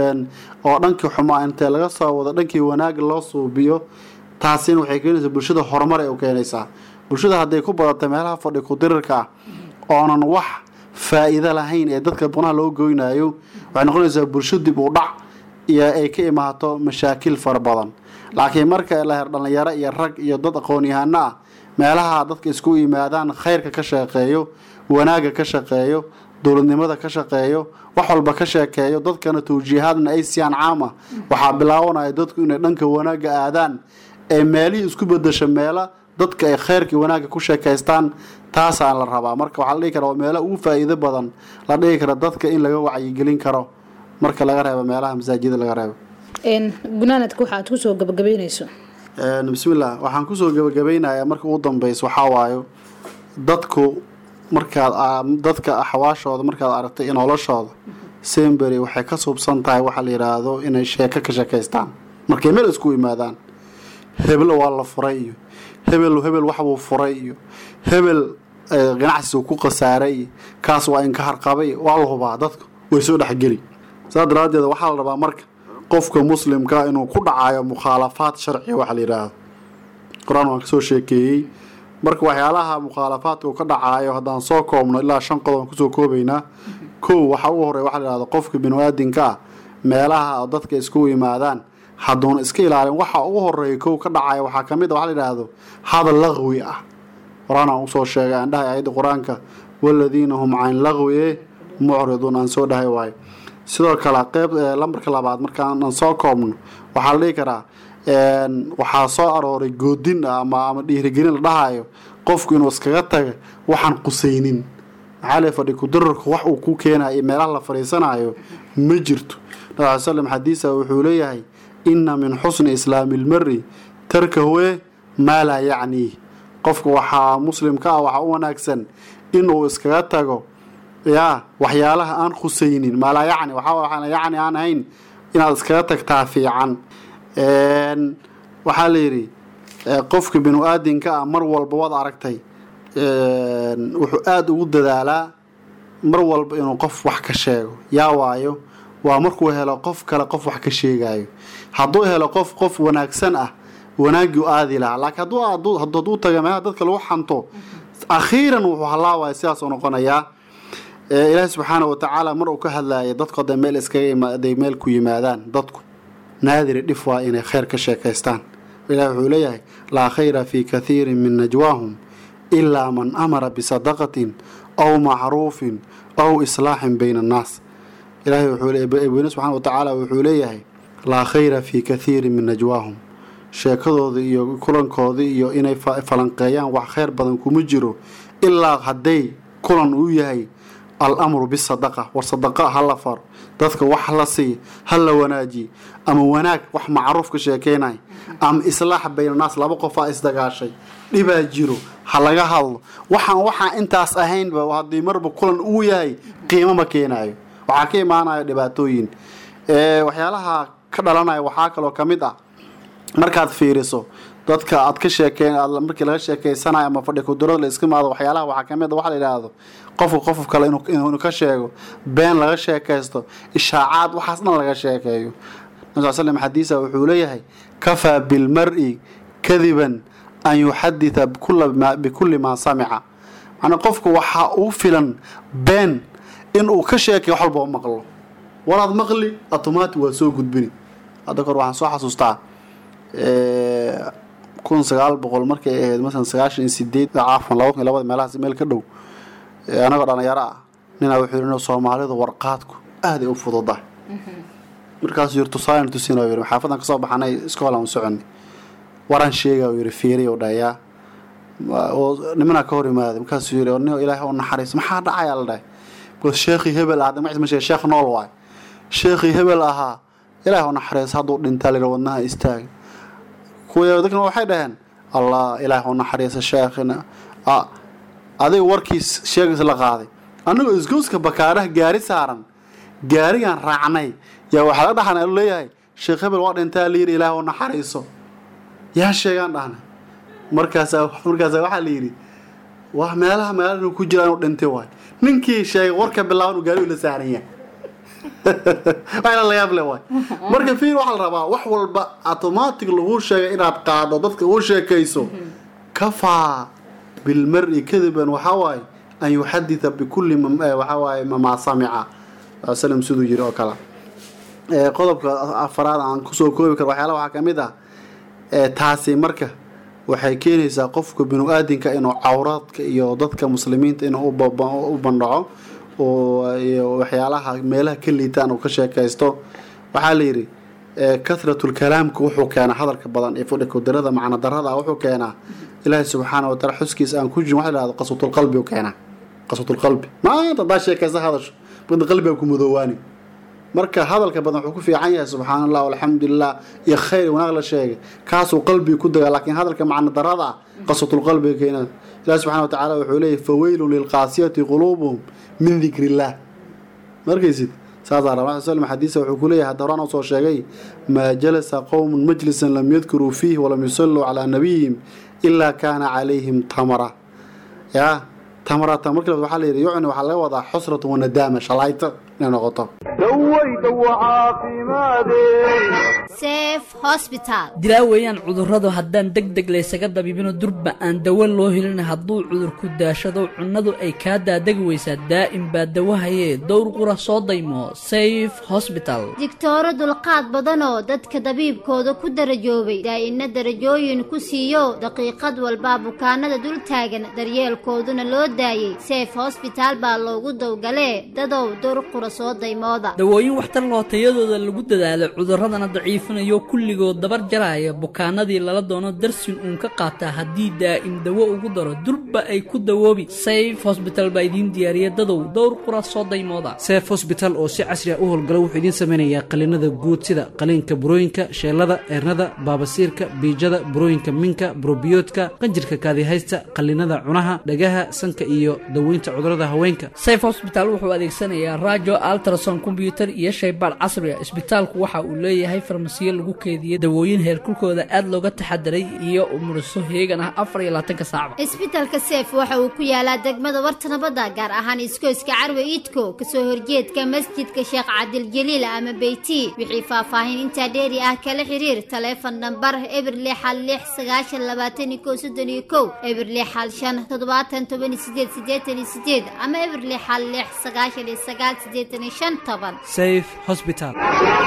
oo dhankii xumaa inta laga soo wado dhankii wanaag loo suubiyo. taasina waxay keenaysaa bulshada horumar ay u keenaysaa. bulshada hadday ku badato meelaha fadhi ku dirirka oonan wax faa'iido lahayn ee dadka bunaha loo goynayo waxay noqonaysaa bulsho dib u dhac iyo ay ka imaato mashaakil fara badan. laakiin marka la dhalinyaro iyo rag iyo dad aqoon-yahano ah meelaha dadka isku yimaadaan khayrka ka shaqeeyo wanaaga ka shaqeeyo dowladnimada ka shaqeeyo wax walba ka sheekeeyo dadkana tawjiihaadna ay siiyaan caam ah waxaa bilaabanaya dadku inay dhanka wanaaga aadaan ee meelihii isku bedesho meela dadka ay khayrkii wanaaga ku sheekaystaan. taasaan la rabaa. marka waxaa la dhihi karaa waa meelo ugu faa'iido badan la dhihi kara dadka in laga wacyigelin karo marka laga reebo meelaha masaajida laga reebo. gunaanadka waxaad kusoo gabagabaynayso. bismillah waxaan kusoo gabagabeynayaa marka ugu dambaysa waxaa waayo dadku markaad dadka axwaashooda markaad aragtay in noloshooda semberi waxay ka suubsan tahay waxaa la yidhaahdo inay sheeko ka sheekaystaan markay meel isku yimaadaan. hebel waa la furay iyo hebel waxbuu furay iyo hebel ganacsigu ku khasaaray iyo kaas waa inka harqabay waa la hubaa dadku way soo dhexgeli. saa daraadeed waxaa la rabaa marka qofka muslimka inuu ku dhacayo mukhaalafaad sharci waxa la yiraahdo. quraan waan ka soo sheekeeyay marka waxyaalaha mukhaalafaadka uu ka dhacayo hadaan soo koobno ilaa 5 qodob ku soo koobaynaa. koow waxa ugu horeeya waxa la yiraahdo qofka bini'aadinka meelaha dadka isku yimaadaan hadoon iska ilaalin waxa ugu horeeya koow ka dhacayo waxa kamid ah waxa la yiraahdo hadal laqwi ah. quraan uu soo sheegay andaha ayada quraanka walladina hum aan laqwi mu'ridun aan soo dhahay waay. sidoo kale qayb lambarka labaad markaan soo koobno waxaa la dhihi karaa waxaa soo arooray goodin ama dhiirigelin la dhahayo qofku inuu iskaga taga waxaan qusaynin. maxaa la fadhi ku dirarku wax uu ku keenayo meelaha la fariisanayo ma jirto. nabi sallam xadiisa wuxuu leeyahay inna min husni islaamil mar'i tarkahu ma la yacni. qofku waxa muslimka waxa u wanaagsan inuu iskaga tago waxyaalaha aan khusaynin ma la yacni waxa yacni aan ahayn inaad iskaga tagtaa fiican. waxaa la yiri qofka bini'aadinka mar walba wad aragtay wuxuu aad ugu dadaalaa mar walba inuu qof wax ka sheego yaa waayo waa markuu helo qof kale qof wax ka sheegayo. hadduu helo qof wanaagsan ah wanaagi aadi lahaa laakiin hadduu tagamaa dadka lagu xanto akhiiran wuxuu halaawayaa sidaas oo noqonayaa. ilaahay subxaanahu wa tacaala mar uu ka hadlaayay dadku de meel iskaga imaaday meel ku yimaadaan dadku naadir dhif waa inay khayr ka sheekaystaan. ilaahay wuxuu leeyahay laa khayra fi kathiirin min najwaahum ilaa man amara bisadaqatin aw macruufin aw islaaxin bayna annaas. ilaahay wuxuu leeyahay subxaanahu wa tacaala wuxuu leeyahay laa khayra fi kathiirin min najwaahum sheekadooda iyo kulankooda iyo inay falanqeeyaan wax khayr badan kuma jiro ilaa hadday kulan uu yahay الأمر بالصدقة والصدقة هلا فر ذاتك وحلا سي هلا وناجي أما وناك وح معروف كشيكيناي أم إصلاح بين الناس لا بقى فائز دقاشي لبا جيرو هلا هلا وحا أنت أسهين وهذه مربو كلن وياي قيمة مكيناي وحكي معنا دباتوين وحيالها كدلنا وحاكلو كمدا مركز فيرسو dadka aad ka sheekeen markii laga sheekeysanayo ama fadhi ku diro la iska maado waxyaalaha waxa kamid ah waxa la yiraahdo qof kale inuu ka sheego been laga sheekeysto ishaacaad waxaasna laga sheekeeyo. nabi sallallahu alayhi xadiisa wuxuu leeyahay kafa bil mar'i kadiban an yuhadditha bikulli ma sami'a. ana qofku waxa uu filan been inuu ka sheekeeyo wax walba maqlo walaad maqli automatic waa soo gudbini. hadda kor waxaan soo xasuustaa 1900 markay ahayd مثلا 98 عفوا labada meelahaas meel ka dhow anaga dhalinyaro ah nina wuxuu yiri Soomaalidu warqaadku aad ay u fududahay markaas yirto saayntu sinaayo xaafadan ka soo baxanay iskool aan socon waran sheega yiri fiiri oo dhaya oo nimana ka hor imaad markaas yiri oo Ilaahay oo naxariis maxaa dhacay la dhahay oo sheekhi hebel aadam ma sheekh nool waay sheekhi hebel aha Ilaahay oo naxariis haduu dhinta la wadnaha istaag kuwa dadkana waxay dhahan Allah Ilaahay oo naxariis sheekhina adiga warkiis sheegis la qaaday anagu isgooska bakaaraha gaari saaran gaarigan raacnay yaa waxa la dhaxan leeyahay sheekh hebel waa dhinta liir Ilaahay oo naxariiso yaa sheegaan dhahna markaas waxaa la yidhi wax meelaha magaalada ku jira inuu dhintay waay ninkii sheegay warka bilaaban uu gaari la saaran yahay waxaa la yaab leh waay marka fiir waxa la rabaa wax walba automatic lagu sheegay inaad qaado dadka uu sheekayso kafaa bilmar'i kadiban waxa waay an yuhadditha bikulli waxa waay ma sami'a sallam sidoo yiri oo kala qodobka afraad aan ku soo koobi karo waxyaalaha waxa kamid ah taasi marka waxay keenaysaa qofka binu aadinka inuu cawraadka iyo dadka muslimiinta inuu u bandhaco oo waxyaalaha meelaha ka liitaan uu ka sheekaysto waxaa la yiri kasratul kalaamku wuxuu keenaa hadalka badan ee fudhiko darada macna darada wuxuu keenaa ilaahay subxaanahu wa ta'ala xuskiisa aan ku jirin waxa la yiraahdo qaswatul qalbi uu keenaa qaswatul qalbi ma anta sheekaysa hadasho bad qalbiga ku mudoowaani marka hadalka badan wuxuu ku fiican yahay subxaanallah walxamdulillah iyo khayr wanaag la sheegay kaasoo qalbiga ku dagaa laakiin hadalka macna darada qaswatul qalbi keena ilaahay subxaanahu wa ta'ala wuxuu leeyahay fawaylun lilqaasiyati qulubuhum min dhikrillah markaysid saadar rasuul sallallahu xadiisa wuxuu ku leeyahay hadda horaan soo sheegay ma jalasa qawmun majlisan lam yadhkuru fihi wa lam yusallu ala nabiyihim illa kana alayhim tamara ya tamarata marka waxa la yiraahdo yucni waxa laga wadaa xusratu wa nadaama shalayta noqoto Safe Hospital dilaa weeyaan cudurradu haddaan degdeg laysaga dabibino durba aan dawo loo helin hadduu cudurku daashado cunnadu ay kaa daadegi weysaa daa'im baa dawahayee dowr qura soo daymo Safe Hospital digtooro dulqaad badanoo dadka dabiibkooda ku darajoobay daa'ina darajooyin ku siiyo daqiiqad walba bukaanada dul taagan daryeelkooduna loo daayay Safe Hospital baa loogu dawgalee dadow dowr qura soo daymooda dawooyin waxtar loo tayadooda lagu dadaalo cudurradana daciifinayo kulligood dabar jaraya bukaanadii lala doono darsin uun ka qaataa haddii daa'im dawo ugu daro durba ay ku dawoobi Safe Hospital baa idiin diyaariya dadow dowr qura soo daymooda Safe Hospital oo si casri ah u howlgala wuxuu idiin sameynayaa qaliinada guud sida qaliinka burooyinka sheelada eernada baabasiirka biijada burooyinka minka probiotika qanjirka kaadihaysta qaliinada cunaha dhagaha sanka iyo daweynta cudurrada haweenka Safe Hospital wuxuu adeegsanayaa radio ultrasound computer iyo shaybaar casri ah isbitaalku waxa uu leeyahay farmasiyo lagu keediyo dawooyin heerkulkooda aad looga taxadaray iyo umurso heegan ah 24 saac isbitaalka Safe waxa uu ku yaalaa degmada Wartanabada gaar ahaan iskooyska Carwe Idko ka soo horjeedka masjidka Sheekh Cabdil Jaliil ama Beyti wixii faahfaahin inta dheeri ah kala xiriir telefoon number eberle xal 62231 eberle xal 5 ama eberle xal 6 Safe Hospital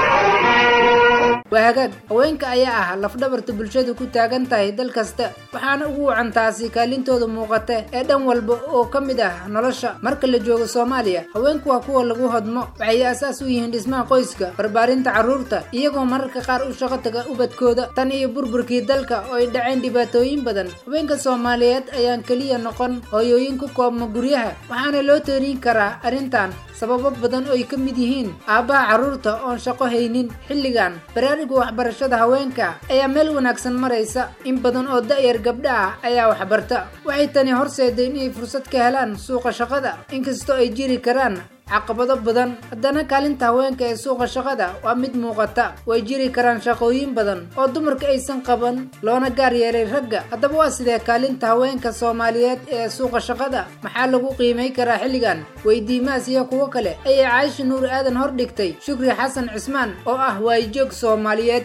وهاجد haweenka ayaa ah lafdhabarta bulshada ku taagan tahay dal kasta waxaana ugu wacan taasi kaalintooda muuqata ee dhan walba oo kamid ah nolosha marka la joogo Soomaaliya haweenku waa kuwa lagu hodmo waxay asaas u yihiin dhismaha qoyska barbaarinta caruurta iyagoo mararka qaar u shaqo taga ubadkooda tan iyo burburkii dalka oo ay dhaceen dhibaatooyin badan haweenka Soomaaliyeed ayaan kaliya noqon hooyooyin ku koobma guryaha waxaana loo toorin karaa arintan sababo badan oo ay ka mid yihiin aabaha caruurta oo shaqo haynin xilligan barnaamijka waxbarashada haweenka ayaa meel wanaagsan maraysa in badan oo da'yar gabdha ah ayaa waxbarta waxay tani horseeday inay fursad ka helaan suuqa shaqada inkastoo ay jiri karaan caqabado badan haddana kaalinta haweenka ee suuqa shaqada waa mid muuqata way jiri karaan shaqooyin badan oo dumarka aysan qaban loona gaar yeelay ragga haddaba waa sidee kaalinta haweenka Soomaaliyeed ee suuqa shaqada maxaa lagu qiimeyn karaa xilligan weydiimaas iyo kuwo kale ayay Caaisha Nuur Aadan hor dhigtay Shukri Xasan Cismaan oo ah waayjoog Soomaaliyeed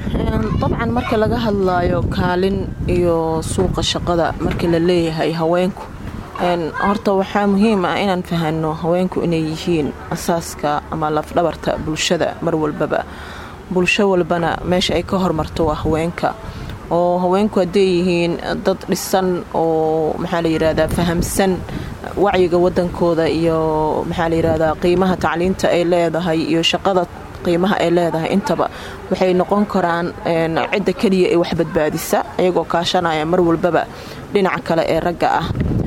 طبعا marka laga hadlayo kaalin iyo suuqa shaqada marka la leeyahay haweenku horta waxaa muhiim ah inaan fahanno haweenku inay yihiin asaaska ama lafdhabarta bulshada mar walbaba bulsho walbana meesha ay ka hormarto waa haweenka oo haweenku haday yihiin dad dhisan oo maxaa la yiraahdaa fahamsan wacyiga wadankooda iyo maxaa la yiraahdaa qiimaha tacliinta ay leedahay iyo shaqada qiimaha ay leedahay intaba waxay noqon karaan cidda kaliya ee wax badbaadisa ayagoo kaashanaya mar walbaba dhinaca kale ee ragga ah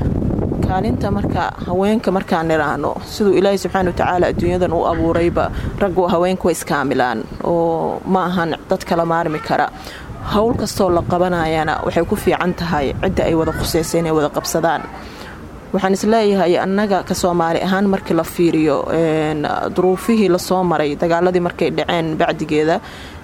kaalinta marka haweenka markaan niraano sidoo Ilaahay subxaanahu wa ta'ala adduunyadan uu abuurayba raggu haweenku iskaamilaan oo ma ahan dad kala maarmi kara hawl kastoo la qabanayana waxay ku fiican tahay cidda ay wada quseyseen ay wada qabsadaan waxaan isleeyahay annaga ka Soomaali ahaan markii la fiiriyo duruufihii la soo maray dagaaladii markay dhaceen bacdigeeda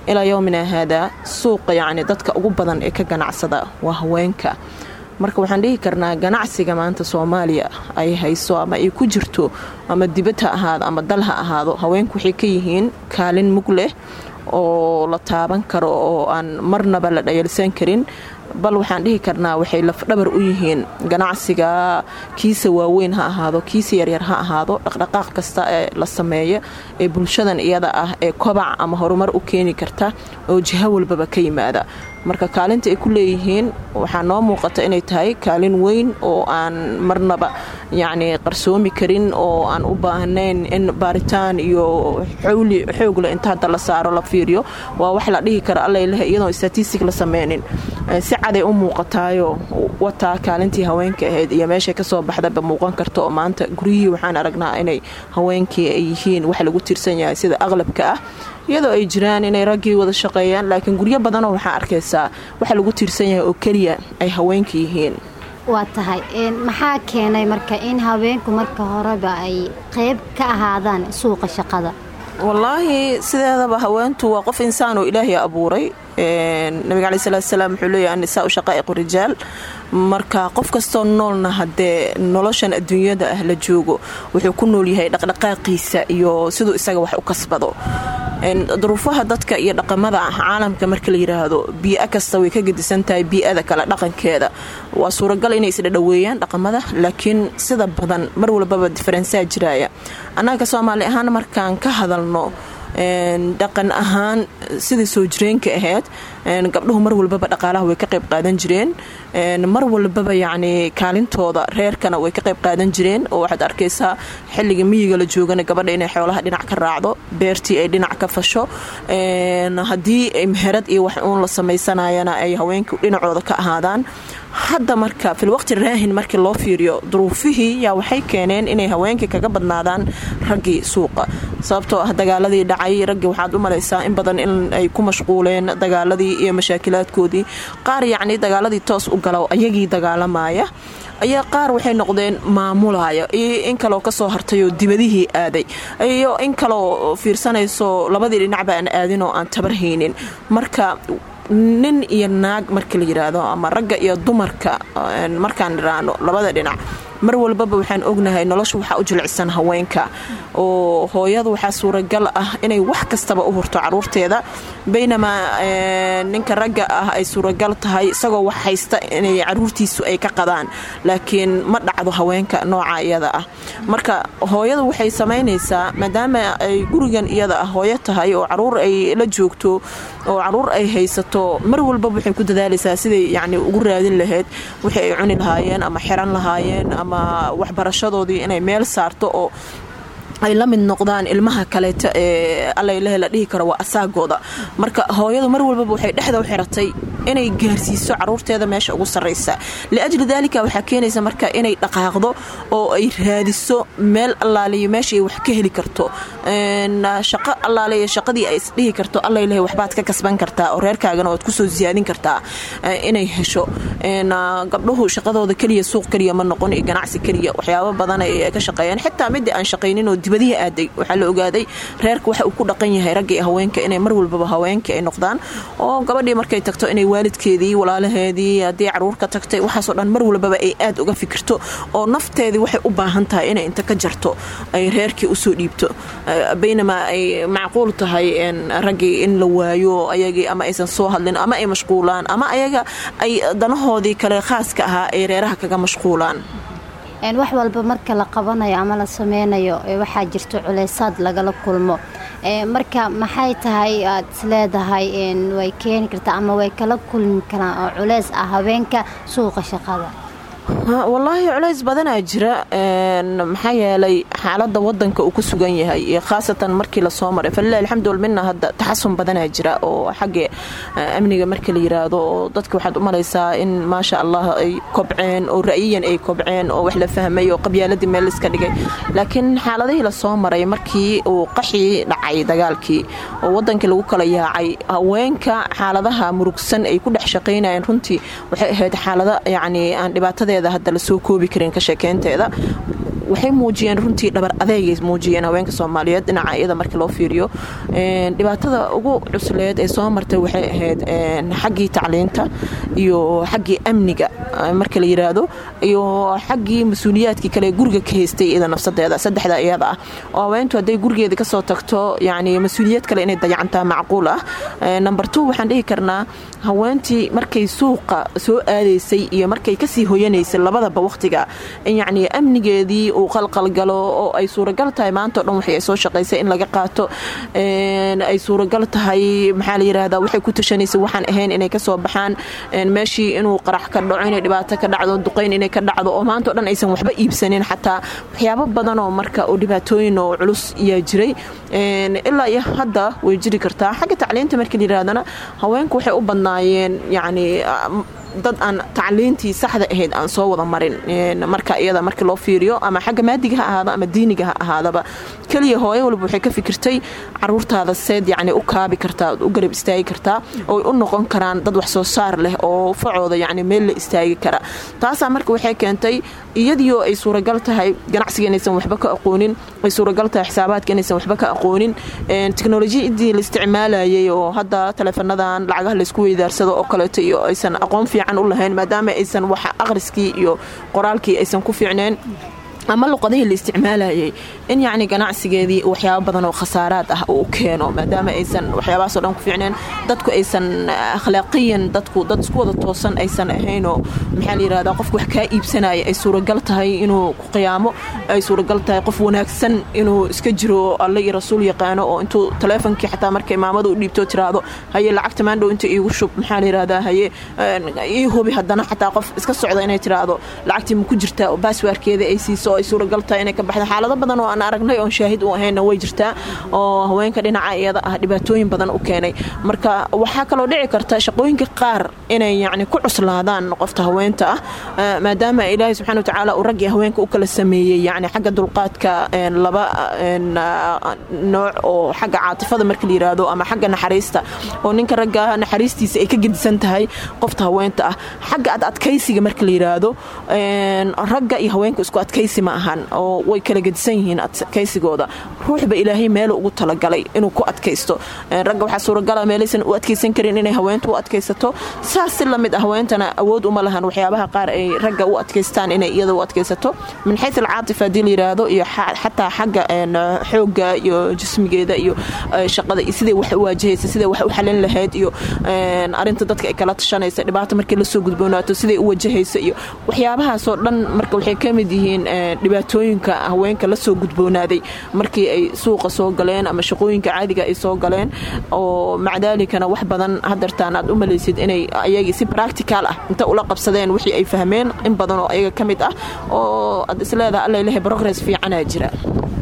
ilaa yowmina haadaa suuqa yacni dadka ugu badan ee ka ganacsada waa haweenka. marka waxaan dhihi karnaa ganacsiga maanta Soomaaliya ay hayso ama ay ku jirto ama dibad ha ahaado ama dal ha ahaado, haweenku waxay ka yihiin kaalin mug leh oo la taaban karo oo aan marnaba la dhayalsan karin. bal waxaan dhihi karnaa waxay laf dhabar u yihiin ganacsiga kiisa waaweyn ha ahaado kiisa yaryar ha ahaado, dhaqdhaqaaq kasta ee la sameeyo ee bulshadan iyada ah ee kobac ama horumar u keeni karta oo jiha walbaba ka yimaada. marka kaalinta ay ku leeyihiin waxaa noo muuqata inay tahay kaalin weyn oo aan marnaba yacni qarsoomi karin oo aan u baahnayn in baaritaan iyo xoog la inta hadda la saaro la fiiriyo. waa wax la dhihi kara alla ilaah iyadoo statistic la sameynin si caday u muuqataayo wataa kaalintii haweenka ahayd iyo meeshay ka soo baxdaba muuqan karto. oo maanta guryihii waxaan aragnaa inay haweenkii ay yihiin wax lagu tiirsan yahay sida aqlabka ah, iyadoo ay jiraan inay raggii wada shaqeeyaan, laakiin guryo badanoo waxaa arkaysaa waxa lagu tiirsan yahay oo keliya ay haweenka yihiin. waa tahay maxaa keenay marka in haweenku marka horeba ay qayb ka ahaadaan suuqa shaqada? wallaahi sideedaba haweentu waa qof insaan oo ilaahay abuuray. nabiga calaih salaatu wasalaam wuxuu leeyahay annisaa u shaqaa'iqu rijaal. marka qof kastoo noolna haddee noloshan adduunyada ah la joogo wuxuu ku nool yahay dhaqdhaqaaqiisa iyo siduu isaga wax u kasbado. duruufaha dadka iyo dhaqamada caalamka marka la yiraahdo bii'a kasta way ka gedisan tahay bii'ada kale dhaqankeeda. waa suuragal inay isdhadhaweeyaan dhaqamada, laakiin sida badan mar walbaba diferensaa jiraya. annaga Soomaali ahaan markaan ka hadalno dhaqan ahaan sidii soo jireenka ahayd, gabdhuhu mar walbaba dhaqaalaha way ka qayb qaadan jireen, mar walbaba yacni kaalintooda reerkana way ka qayb qaadan jireen. oo waxaad arkaysaa xilliga miyiga la joogana gabadha inay xoolaha dhinac ka raacdo, beertii ay dhinac ka fasho, haddii meherad iyo wax uun la samaysanayana ay haweenku dhinacooda ka ahaadaan. hadda marka filwaqti raahin markii loo fiiriyo duruufihii yaa waxay keeneen inay haweenkii kaga badnaadaan raggii suuqa. sababtoo ah dagaaladii dhacay raggii waxaad u malaysaa in badan in ay ku mashquuleen dagaaladii iyo mashaakilaadkoodii. qaar yacni dagaaladii toos u galo ayagii dagaalamaya, ayaa qaar waxay noqdeen maamulaya, iyo in kaloo kasoo hartayoo dibadihii aaday, iyo in kaloo fiirsanayso labadii dhinacba aan aadin oo aan tabarhaynin. marka nin iyo naag marka la yiraahdo ama ragga iyo dumarka markaan iraano labada dhinac mar walbaba waxaan ognahay nolosha waxa u jilicsan haweenka. oo hooyadu waxa suuragal ah inay wax kastaba u hurto caruurteeda, baynama ninka ragga ah ay suuragal tahay isagoo wax haysta inay caruurtiisu ay ka qadaan, laakiin ma dhacdo haweenka nooca iyada ah. marka hooyadu waxay sameynaysaa maadaama ay gurigan iyada ah hooyo tahay oo caruur ay la joogto oo caruur ay haysato, mar walbaba waxay ku dadaalaysaa sidii yacni ugu raadin lahayd wixii ay cuni lahaayeen ama xiran lahaayeen ama waxbarashadoodii inay meel saarto oo ay la mid noqdaan ilmaha kaleeta ee alla ilaahay la dhihi karo waa asaagooda. marka hooyadu mar walbaba waxay dhexda u xiratay inay gaarsiiso caruurteeda meesha ugu sarreysa. liajli daalika waxaa keenaysa marka inay dhaqaaqdo oo ay raadiso meel allaaliyo meesha ay wax ka heli karto, shaqo allaaliyo shaqadii ay isdhihi karto alla ilaahay waxbaad ka kasban kartaa oo reerkaagana waad ku soo ziyaadin kartaa inay hesho. gabdhuhu shaqadooda keliya suuq keliya ma noqon iyo ganacsi keliya, waxyaabo badan ay ka shaqeeyaan. xitaa midii aan shaqaynin oo dibadii aaday waxaa la ogaaday reerka waxa uu ku dhaqan yahay ragga iyo haweenka inay mar walbaba haweenka ay noqdaan. oo gabadhii markay tagto inay waalidkeedii walaalaheedii haddii caruur ka tagtay waxaasoo dhan mar walbaba ay aad uga fikirto oo nafteedii waxay u baahan tahay inay inta ka jarto ay reerkii usoo dhiibto, baynama ay macquul tahay raggii in la waayo ayagii ama aysan soo hadlin ama ay mashquulaan ama ayaga ay danahoodii kale khaaska ahaa ay reeraha kaga mashquulaan. wax walba marka la qabanayo ama la sameynayo waxaa jirto culeysaad lagala kulmo. marka maxay tahay aad isleedahay way keeni kartaa ama way kala kulmi karaan oo culeys ah haweenka suuqa shaqada? wallaahi culays badanaa jira, maxaa yeelay xaaladda wadanka uu ku sugan yahay iyo khaasatan markii lasoo maray falilahi alxamdu walminna hadda taxasun badanaa jira oo xagga amniga marka la yiraahdo oo dadka waxaad u malaysaa in maasha allah ay kobceen oo ra'yiyan ay kobceen oo wax la fahmay oo qabyaaladii meel iska dhigay. laakiin xaaladihii lasoo maray markii uu qaxii dhacay dagaalkii oo wadankii lagu kala yaacay, haweenka xaaladaha murugsan ay ku dhex shaqaynayeen runtii waxay ahayd xaalada yacni aan dhibaatadeeda hadda la soo koobi karin ka sheekeynteeda. waxay muujiyeen runtii dhabar adeegay muujiyeen haweenka Soomaaliyeed dhinaca iyada markii loo fiiriyo dhibaatada ugu cusleed ee soo martay waxay ahayd xaggii tacliinta iyo xaggii amniga marka la yiraahdo iyo xaggii mas'uuliyaadkii kale guriga ka haystay iyada nafsadeeda saddexda iyada ah oo haweentu haday gurigeeda ka soo tagto yani mas'uuliyad kale inay dayacantaa macquul ah number 2 waxaan dhihi karnaa haweentii markay suuqa soo aadaysay iyo markay ka sii hooyanaysay labadaba waqtiga in yani amnigeedii uu qalqal galo oo ay suuragal tahay maanta dhan waxay soo shaqaysay in laga qaato ay suuragal tahay maxaa la yiraahdaa waxay ku tashanaysay waxaan ahayn inay ka soo baxaan meeshii inuu qarax ka dhaco inay dhibaato ka dhacdo duqeyn inay ka dhacdo oo maanta dhan aysan waxba iibsanin xataa waxyaabo badan oo marka oo dhibaatooyin oo culus yaa jiray ilaa iyo hadda way jiri kartaa xagga tacliinta markii la yiraahdana haweenku waxay u badnaayeen yani dad aan tacliintii saxda ahayd aan soo wada marin marka iyada markii loo fiiriyo ama xagga maadiga ha ahaado ama diiniga ha ahaadaba kaliya hooyo walba waxay ka fikirtay caruurtaada seed yani u kaabi kartaa u garab istaagi kartaa oo u noqon karaan dad wax soo saar leh oo facooda yani meel la istaagi kara taasa marka waxay keentay iyadoo ay suuragal tahay ganacsiga inaysan waxba ka aqoonin ay suuragal tahay xisaabaadka inaysan waxba ka aqoonin teknolojiyadii la isticmaalayay oo hadda teleefanadan lacagaha la isku weydaarsado oo kale iyo aysan aqoon fiican u lahayn maadaama aysan wax aqriskii iyo qoraalkii aysan ku fiicneen ama luqadihii la isticmaalayay in yani ganacsigeedii waxyaabo badan oo khasaaraad ah uu keeno maadaama aysan waxyaabahaas oo dhan ku fiicneen dadku aysan akhlaaqiyan dadku dad isku wada toosan aysan ahayn oo maxaa la yiraahdaa qofku wax ka iibsanaya ay suuragal tahay inuu ku qiyaamo ay suuragal tahay qof wanaagsan inuu iska jiro Allah iyo rasuul yaqaano oo intuu teleefankii xataa markay maamadu u dhiibto tiraado haye lacagta maandhow inta iigu shub maxaa la yiraahdaa haye ii hubi haddana xataa qof iska socda inay tiraado lacagtii ma ku jirtaa oo passwordkeeda ay siiso ay suuragal tahay inay ka baxdo xaalado badan oo aan aragnay oo shaahid u ahayna way jirtaa oo haweenka dhinaca iyada ah dhibaatooyin badan u keenay marka waxa kale oo dhici karta shaqooyinka qaar inay yani ku cuslaadaan qofta haweenta ah maadaama Ilaahay subhanahu wa ta'ala uu rag iyo haweenka u kala sameeyay yani xagga dulqaadka laba nooc oo xagga caatifada marka la yiraahdo ama xagga naxariista oo ninka ragga naxariistiisa ay ka gedisan tahay qofta haweenta ah xagga adkaysiga marka la yiraahdo ragga iyo haweenka isku adkaysi ma ahan oo way kala gedisan yihiin adkaysigooda ruuxba Ilaahay meel ugu talagalay inuu ku adkaysto ragga waxa suuragal ah meelaysan u adkaysan karin inay haweentu u adkaysato saas la mid ah haweentana awood uma lahan waxyaabaha qaar ay ragga u adkaystaan inay iyada u adkaysato min hayth al-aatifa dil yiraahdo iyo xataa xagga xooga iyo jismigeeda iyo shaqada sidii wax u waajahaysa sidii wax u xalin lahayd iyo arinta dadka ay kala tashanaysa dhibaato markii la soo gudboonaato sidii u wajahaysa iyo waxyaabahaas oo dhan marka waxay ka mid yihiin dhibaatooyinka haweenka la soo gudboonaaday markii ay suuqa soo galeen ama shaqooyinka caadiga ay soo galeen oo macdaalikana wax badan hadartaan aad u maleysid inay ayaga si practical ah inta ula qabsadeen wixii ay fahmeen in badan oo ayaga kamid ah oo ad isleedahay alla ilaahay progress fiican ah jira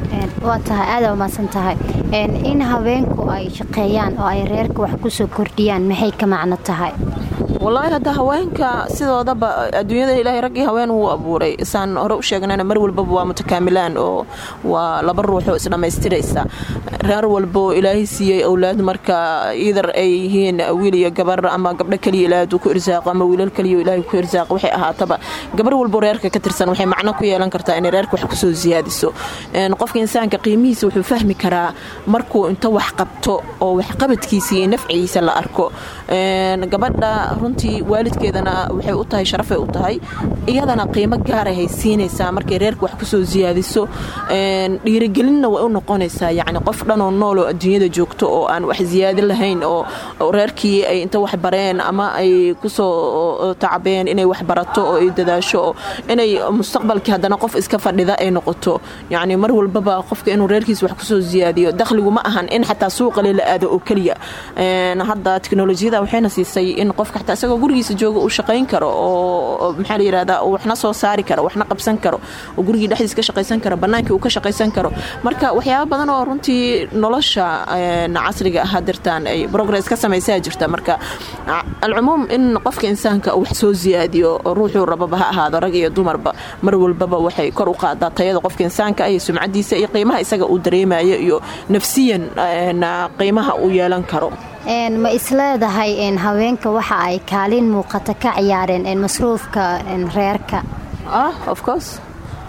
waa tahay aad u maasan tahay in haweenku ay shaqeeyaan oo ay reerka wax ku soo kordhiyaan maxay ka macno tahay والله هذا هوانك سيدو دبا adduunyada ilaahay rag iyo haween uu abuuray isaan hore u sheegnana mar walba waa mutakaamilaan oo waa laba ruux oo isdhameystiraysa reer walba ilaahay siiyay awlaad marka idar ay yihiin wiil iyo gabar ama gabdho kaliya ilaahay ku irsaaqo ama wiilal kaliya ilaahay ku irsaaqo waxay ahaataba gabar walba reerka ka tirsan waxay macno ku yeelan kartaa in reerku wax ku soo ziyaadiso qofka insaanka qiimihiisa wuxuu fahmi karaa markuu inta wax qabto oo wax qabadkiisa iyo nafciisa la arko gabadha runtii waalidkeedana waxay u tahay sharaf ay u tahay iyadana qiimo gaar ah ay siinaysaa markay reerku wax ku soo ziyaadiso dhiirigelinna way u noqonaysaa yani qof dhan oo nool oo adduunyada joogto oo aan wax ziyaadin lahayn oo reerkii ay inta wax bareen ama ay ku soo tacbeen inay wax barato oo ay dadaasho oo inay mustaqbalkii hadana qof iska fadhida ay noqoto yani mar walba qofka inuu reerkiisa wax ku soo ziyaadiyo dakhligu ma ahan in xataa suuqa la aado oo kaliya hadda teknolojiyada waxayna siisay in qofka xataa isagoo gurigiisa jooga uu shaqayn karo oo maxaa la yiraahdaa uu waxna soo saari karo waxna qabsan karo oo gurigii dhexdiisa ka shaqaysan karo banaanka uu ka shaqaysan karo marka waxyaabo badan oo runtii nolosha casriga ah hadirtaan ay progress ka sameeyay jirta marka alcumuum in qofka insaanka uu wax soo ziyaadiyo ruuxu rababa ha ahaado rag iyo dumarba mar walba waxay kor u qaadaa tayada qofka insaanka ay sumcadiisa iyo qiimaha isaga uu dareemayo iyo nafsiyan qiimaha uu yeelan karo ma isleedahay haweenka waxa ay kaalin muuqata ka ciyaareen masruufka reerka of course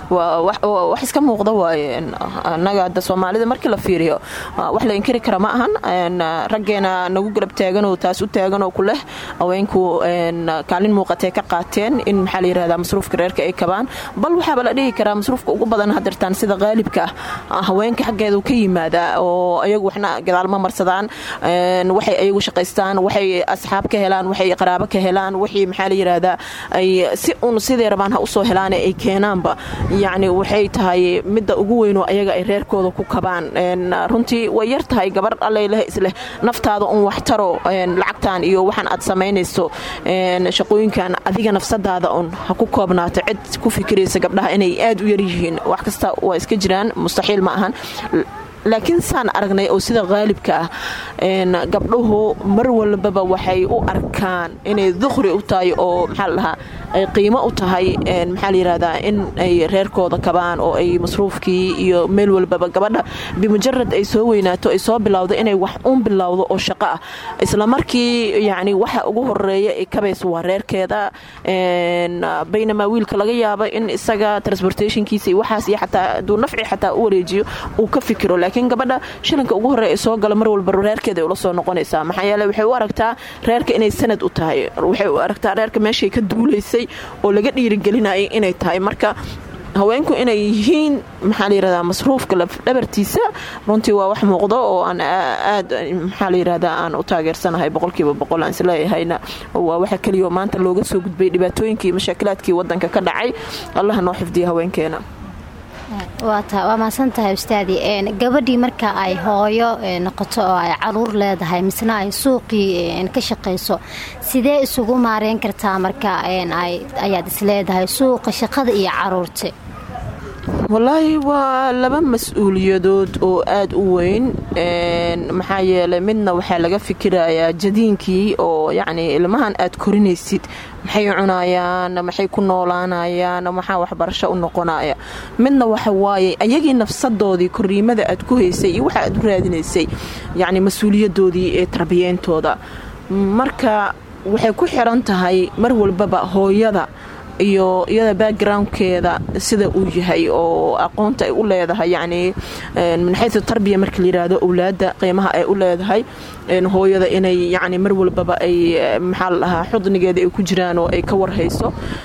wax iska muuqda waaye annaga hadda soomaalida markii la fiiriyo wax la inkiri kara ma ahan raggeena nagu garab taaganoo taas u taaganoo ku leh haweenku kaalin muuqatay ka qaateen in maxaa la yidhahdaa masruufka reerka ay kabaan bal waxaaba la dhihi karaa masruufka ugu badan hadirtaan sida qaalibka haweenka xaggeedu ka yimaada oo ayagu waxna gadaal ma marsadaan waxay ayagu shaqaystaan waxay asxaab ka helaan waxay qaraabo ka helaan wixii maxaa la yidhahdaa ay si uun sidee rabaan ha usoo helaan ay keenaanba yacni waxay tahay midda ugu weynoo ayaga ay reerkooda ku kabaan runtii way yar tahay gabar alleh isleh naftaada un wax taro lacagtan iyo waxaan aad samaynayso shaqooyinkan adiga nafsadaada un ha ku koobnaato cid ku fikiraysa gabdhaha inay aad u yar yihiin wax kasta waa iska jiraan mustaxiil ma ahan laakiin saan aragnay oo sida qaalibka gabdhuhu mar walbaba waxay u arkaan inay dukhri u tahay oo maxaa la dhahaa ay qiimo u tahay maxaa la yidhahdaa in ay reerkooda kabaan oo ay masruufkii iyo meel walbaba gabadha bimujarad ay soo weynaato ay soo bilowdo inay wax uun bilowdo oo shaqo ah isla markii yacni waxa ugu horeeya ay kabayso waa reerkeeda baynamaa wiilka laga yaabo in isaga transportationkiisa iyo waxaas iyo xataa hadduu nafci xataa u wareejiyo uu ka fikiro laakiin gabadha shilinka ugu horeeya soo gala mar walba reerkeeda ay ula soo noqonaysaa maxaa yeelay waxay u aragtaa reerka inay sanad u tahay waxay u aragtaa reerka meeshay ka duulaysay oo laga dhiirigelinayay inay tahay marka haweenku inay yihiin maxaa la yidhahdaa masruufka dhabartiisa runtii waa wax muuqdo oo aan aad maxaa la yidhahdaa aan u taageersanahay 100% aan isleeyahayna waa waxa kaliya maanta looga soo gudbay dhibaatooyinkii mashaakilaadkii wadanka ka dhacay allah noo xifdiyo haweenkeena waa maasantahay ustaadi gabadhii marka ay hooyo noqoto oo ay caruur leedahay misna ay suuqii ka shaqayso sidee isugu maareyn kartaa marka ayaad isleedahay suuqa shaqada iyo caruurta wallaahi waa laba mas-uuliyadood oo aad u weyn maxaa yeelay midna waxaa laga fikirayaa jadiinkii oo yacni ilmahan aad korinaysid maxay cunayaan maxay ku noolaanayaan maxaa waxbarasho u noqonaya midna waxa waaye ayagii nafsadoodii koriimada aad ku haysay iyo waxa aad u raadinaysay yacni mas-uuliyadoodii ee tarbiyeyntooda marka waxay ku xiran tahay mar walbaba hooyada iyo iyada backgroundkeeda sida uu yahay oo aqoonta ay u leedahay yacni min xaysu tarbiya marka la yiraahdo awlaada qiimaha ay u leedahay hooyada inay yacni mar walbaba ay maxaa la dhahaa xudnigeeda ay ku jiraan oo ay ka warhayso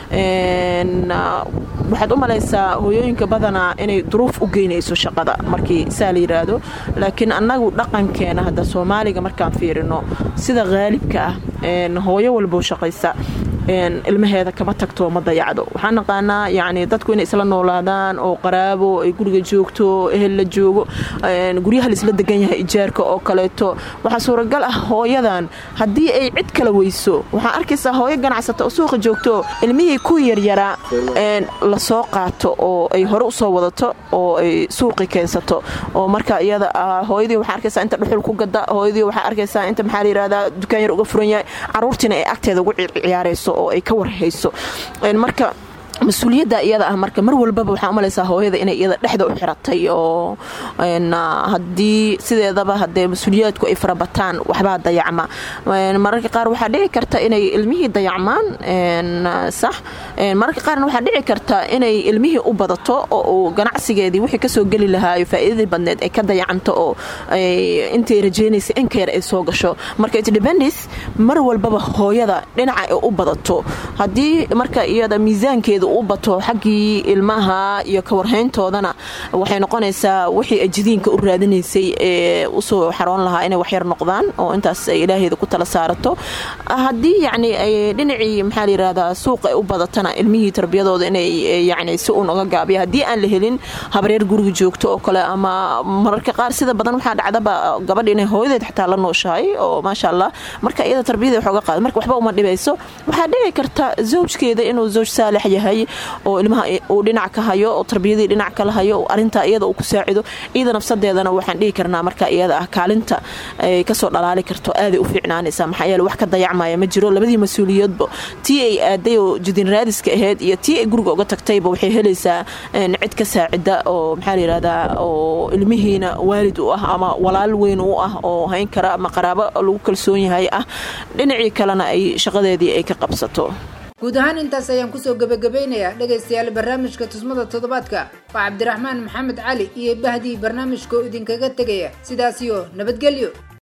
waxaad u malaysaa hooyooyinka badanaa inay duruuf u geynayso shaqada markii saa la yiraahdo laakiin annagu dhaqankeena hadda Soomaaliga markaan fiirino sida qaalibka ah hooyo walba shaqaysa ilmaheeda kama tagto ma dayacdo waxaan naqaanaa yacni dadku inay isla noolaadaan oo qaraabo ay guriga joogto ehel la joogo guryaha la isla degan yahay ijaarka oo kaleeto waxaa suuragal ah hooyadan haddii ay cid kala weyso waxaa arkaysaa hooyo ganacsata oo suuqa joogto ilmihii ku yaryaraa la soo qaato oo ay hore usoo wadato oo ay suuqi keensato oo marka iyada hooyadii waxaa arkaysaa inta dhuxul ku gada hooyadii waxaa arkaysaa inta maxaa la yidhahdaa dukaan yar uga furan yahay caruurtiina ay agteeda ugu ciyaarayso oo ay ka warhayso marka mas-uuliyadda iyada ah marka mar walbaba waxaa u malaysaa hooyada inay iyada dhexda u xiratay oo haddii sideedaba haddee mas-uuliyaadku ay farabataan waxbaa dayacma mararka qaar waxaa dhici karta inay ilmihii dayacmaan sax mararka qaarna waxaa dhici karta inay ilmihii u badato oo ganacsigeedii wixii kasoo geli lahaayo faa'iidadii badneed ay ka dayacanto oo intay rajeynaysa in ka yar ay soo gasho marka itdependis mar walbaba hooyada dhinaca ay u badato haddii marka iyada miisaankeeda u bato xaggii ilmaha iyo ka warhayntoodana waxay noqonaysaa wixii ajdiinka u raadinaysay ee usoo xaroon lahaa inay waxyar noqdaan oo intaas ay ilaaheeda ku tala saarato haddii yacni ay dhinacii maxaa la yidhahdaa suuqa ay u badatana ilmihii tarbiyadooda inay yacni si uun uga gaabiya haddii aan la helin habreer guriga joogto oo kale ama mararka qaar sida badan waxaa dhacdaba gabadha inay hooyadeed xataa la nooshahay oo maasha allah marka iyada tarbiyada wax uga qaada marka waxba uma dhibayso waxaa dhici karta zawjkeeda inuu zawj saalix yahay oo ilmaha uu dhinac ka hayo oo tarbiyadii dhinac kala hayo oo arinta iyada uu ku saacido iyada nafsadeedana waxaan dhihi karnaa marka iyada ah kaalinta ay ka soo dhalaali karto aad ay u fiicnaanaysaa maxaa yeelay wax ka dayacmaya ma jiro labadii mas'uuliyadba tii ay aaday oo jidin raadiska ahayd iyo tii ay guriga uga tagtayba waxay helaysaa cid ka saacida oo maxaa la yiraahdaa oo ilmihiina waalid u ah ama walaal weyn u ah oo hayn kara ama qaraabo lagu kalsoon yahay ah dhinacii kalena ay shaqadeedii ay ka qabsato guud ahaan intaas ayaan kusoo gabagabeynayaa dhegaystayaal barnaamijka tusmada toddobaadka waa cabdiraxmaan maxamed cali iyo bahdii barnaamijka idinkaga tegaya sidaas iyo nabadgelyo.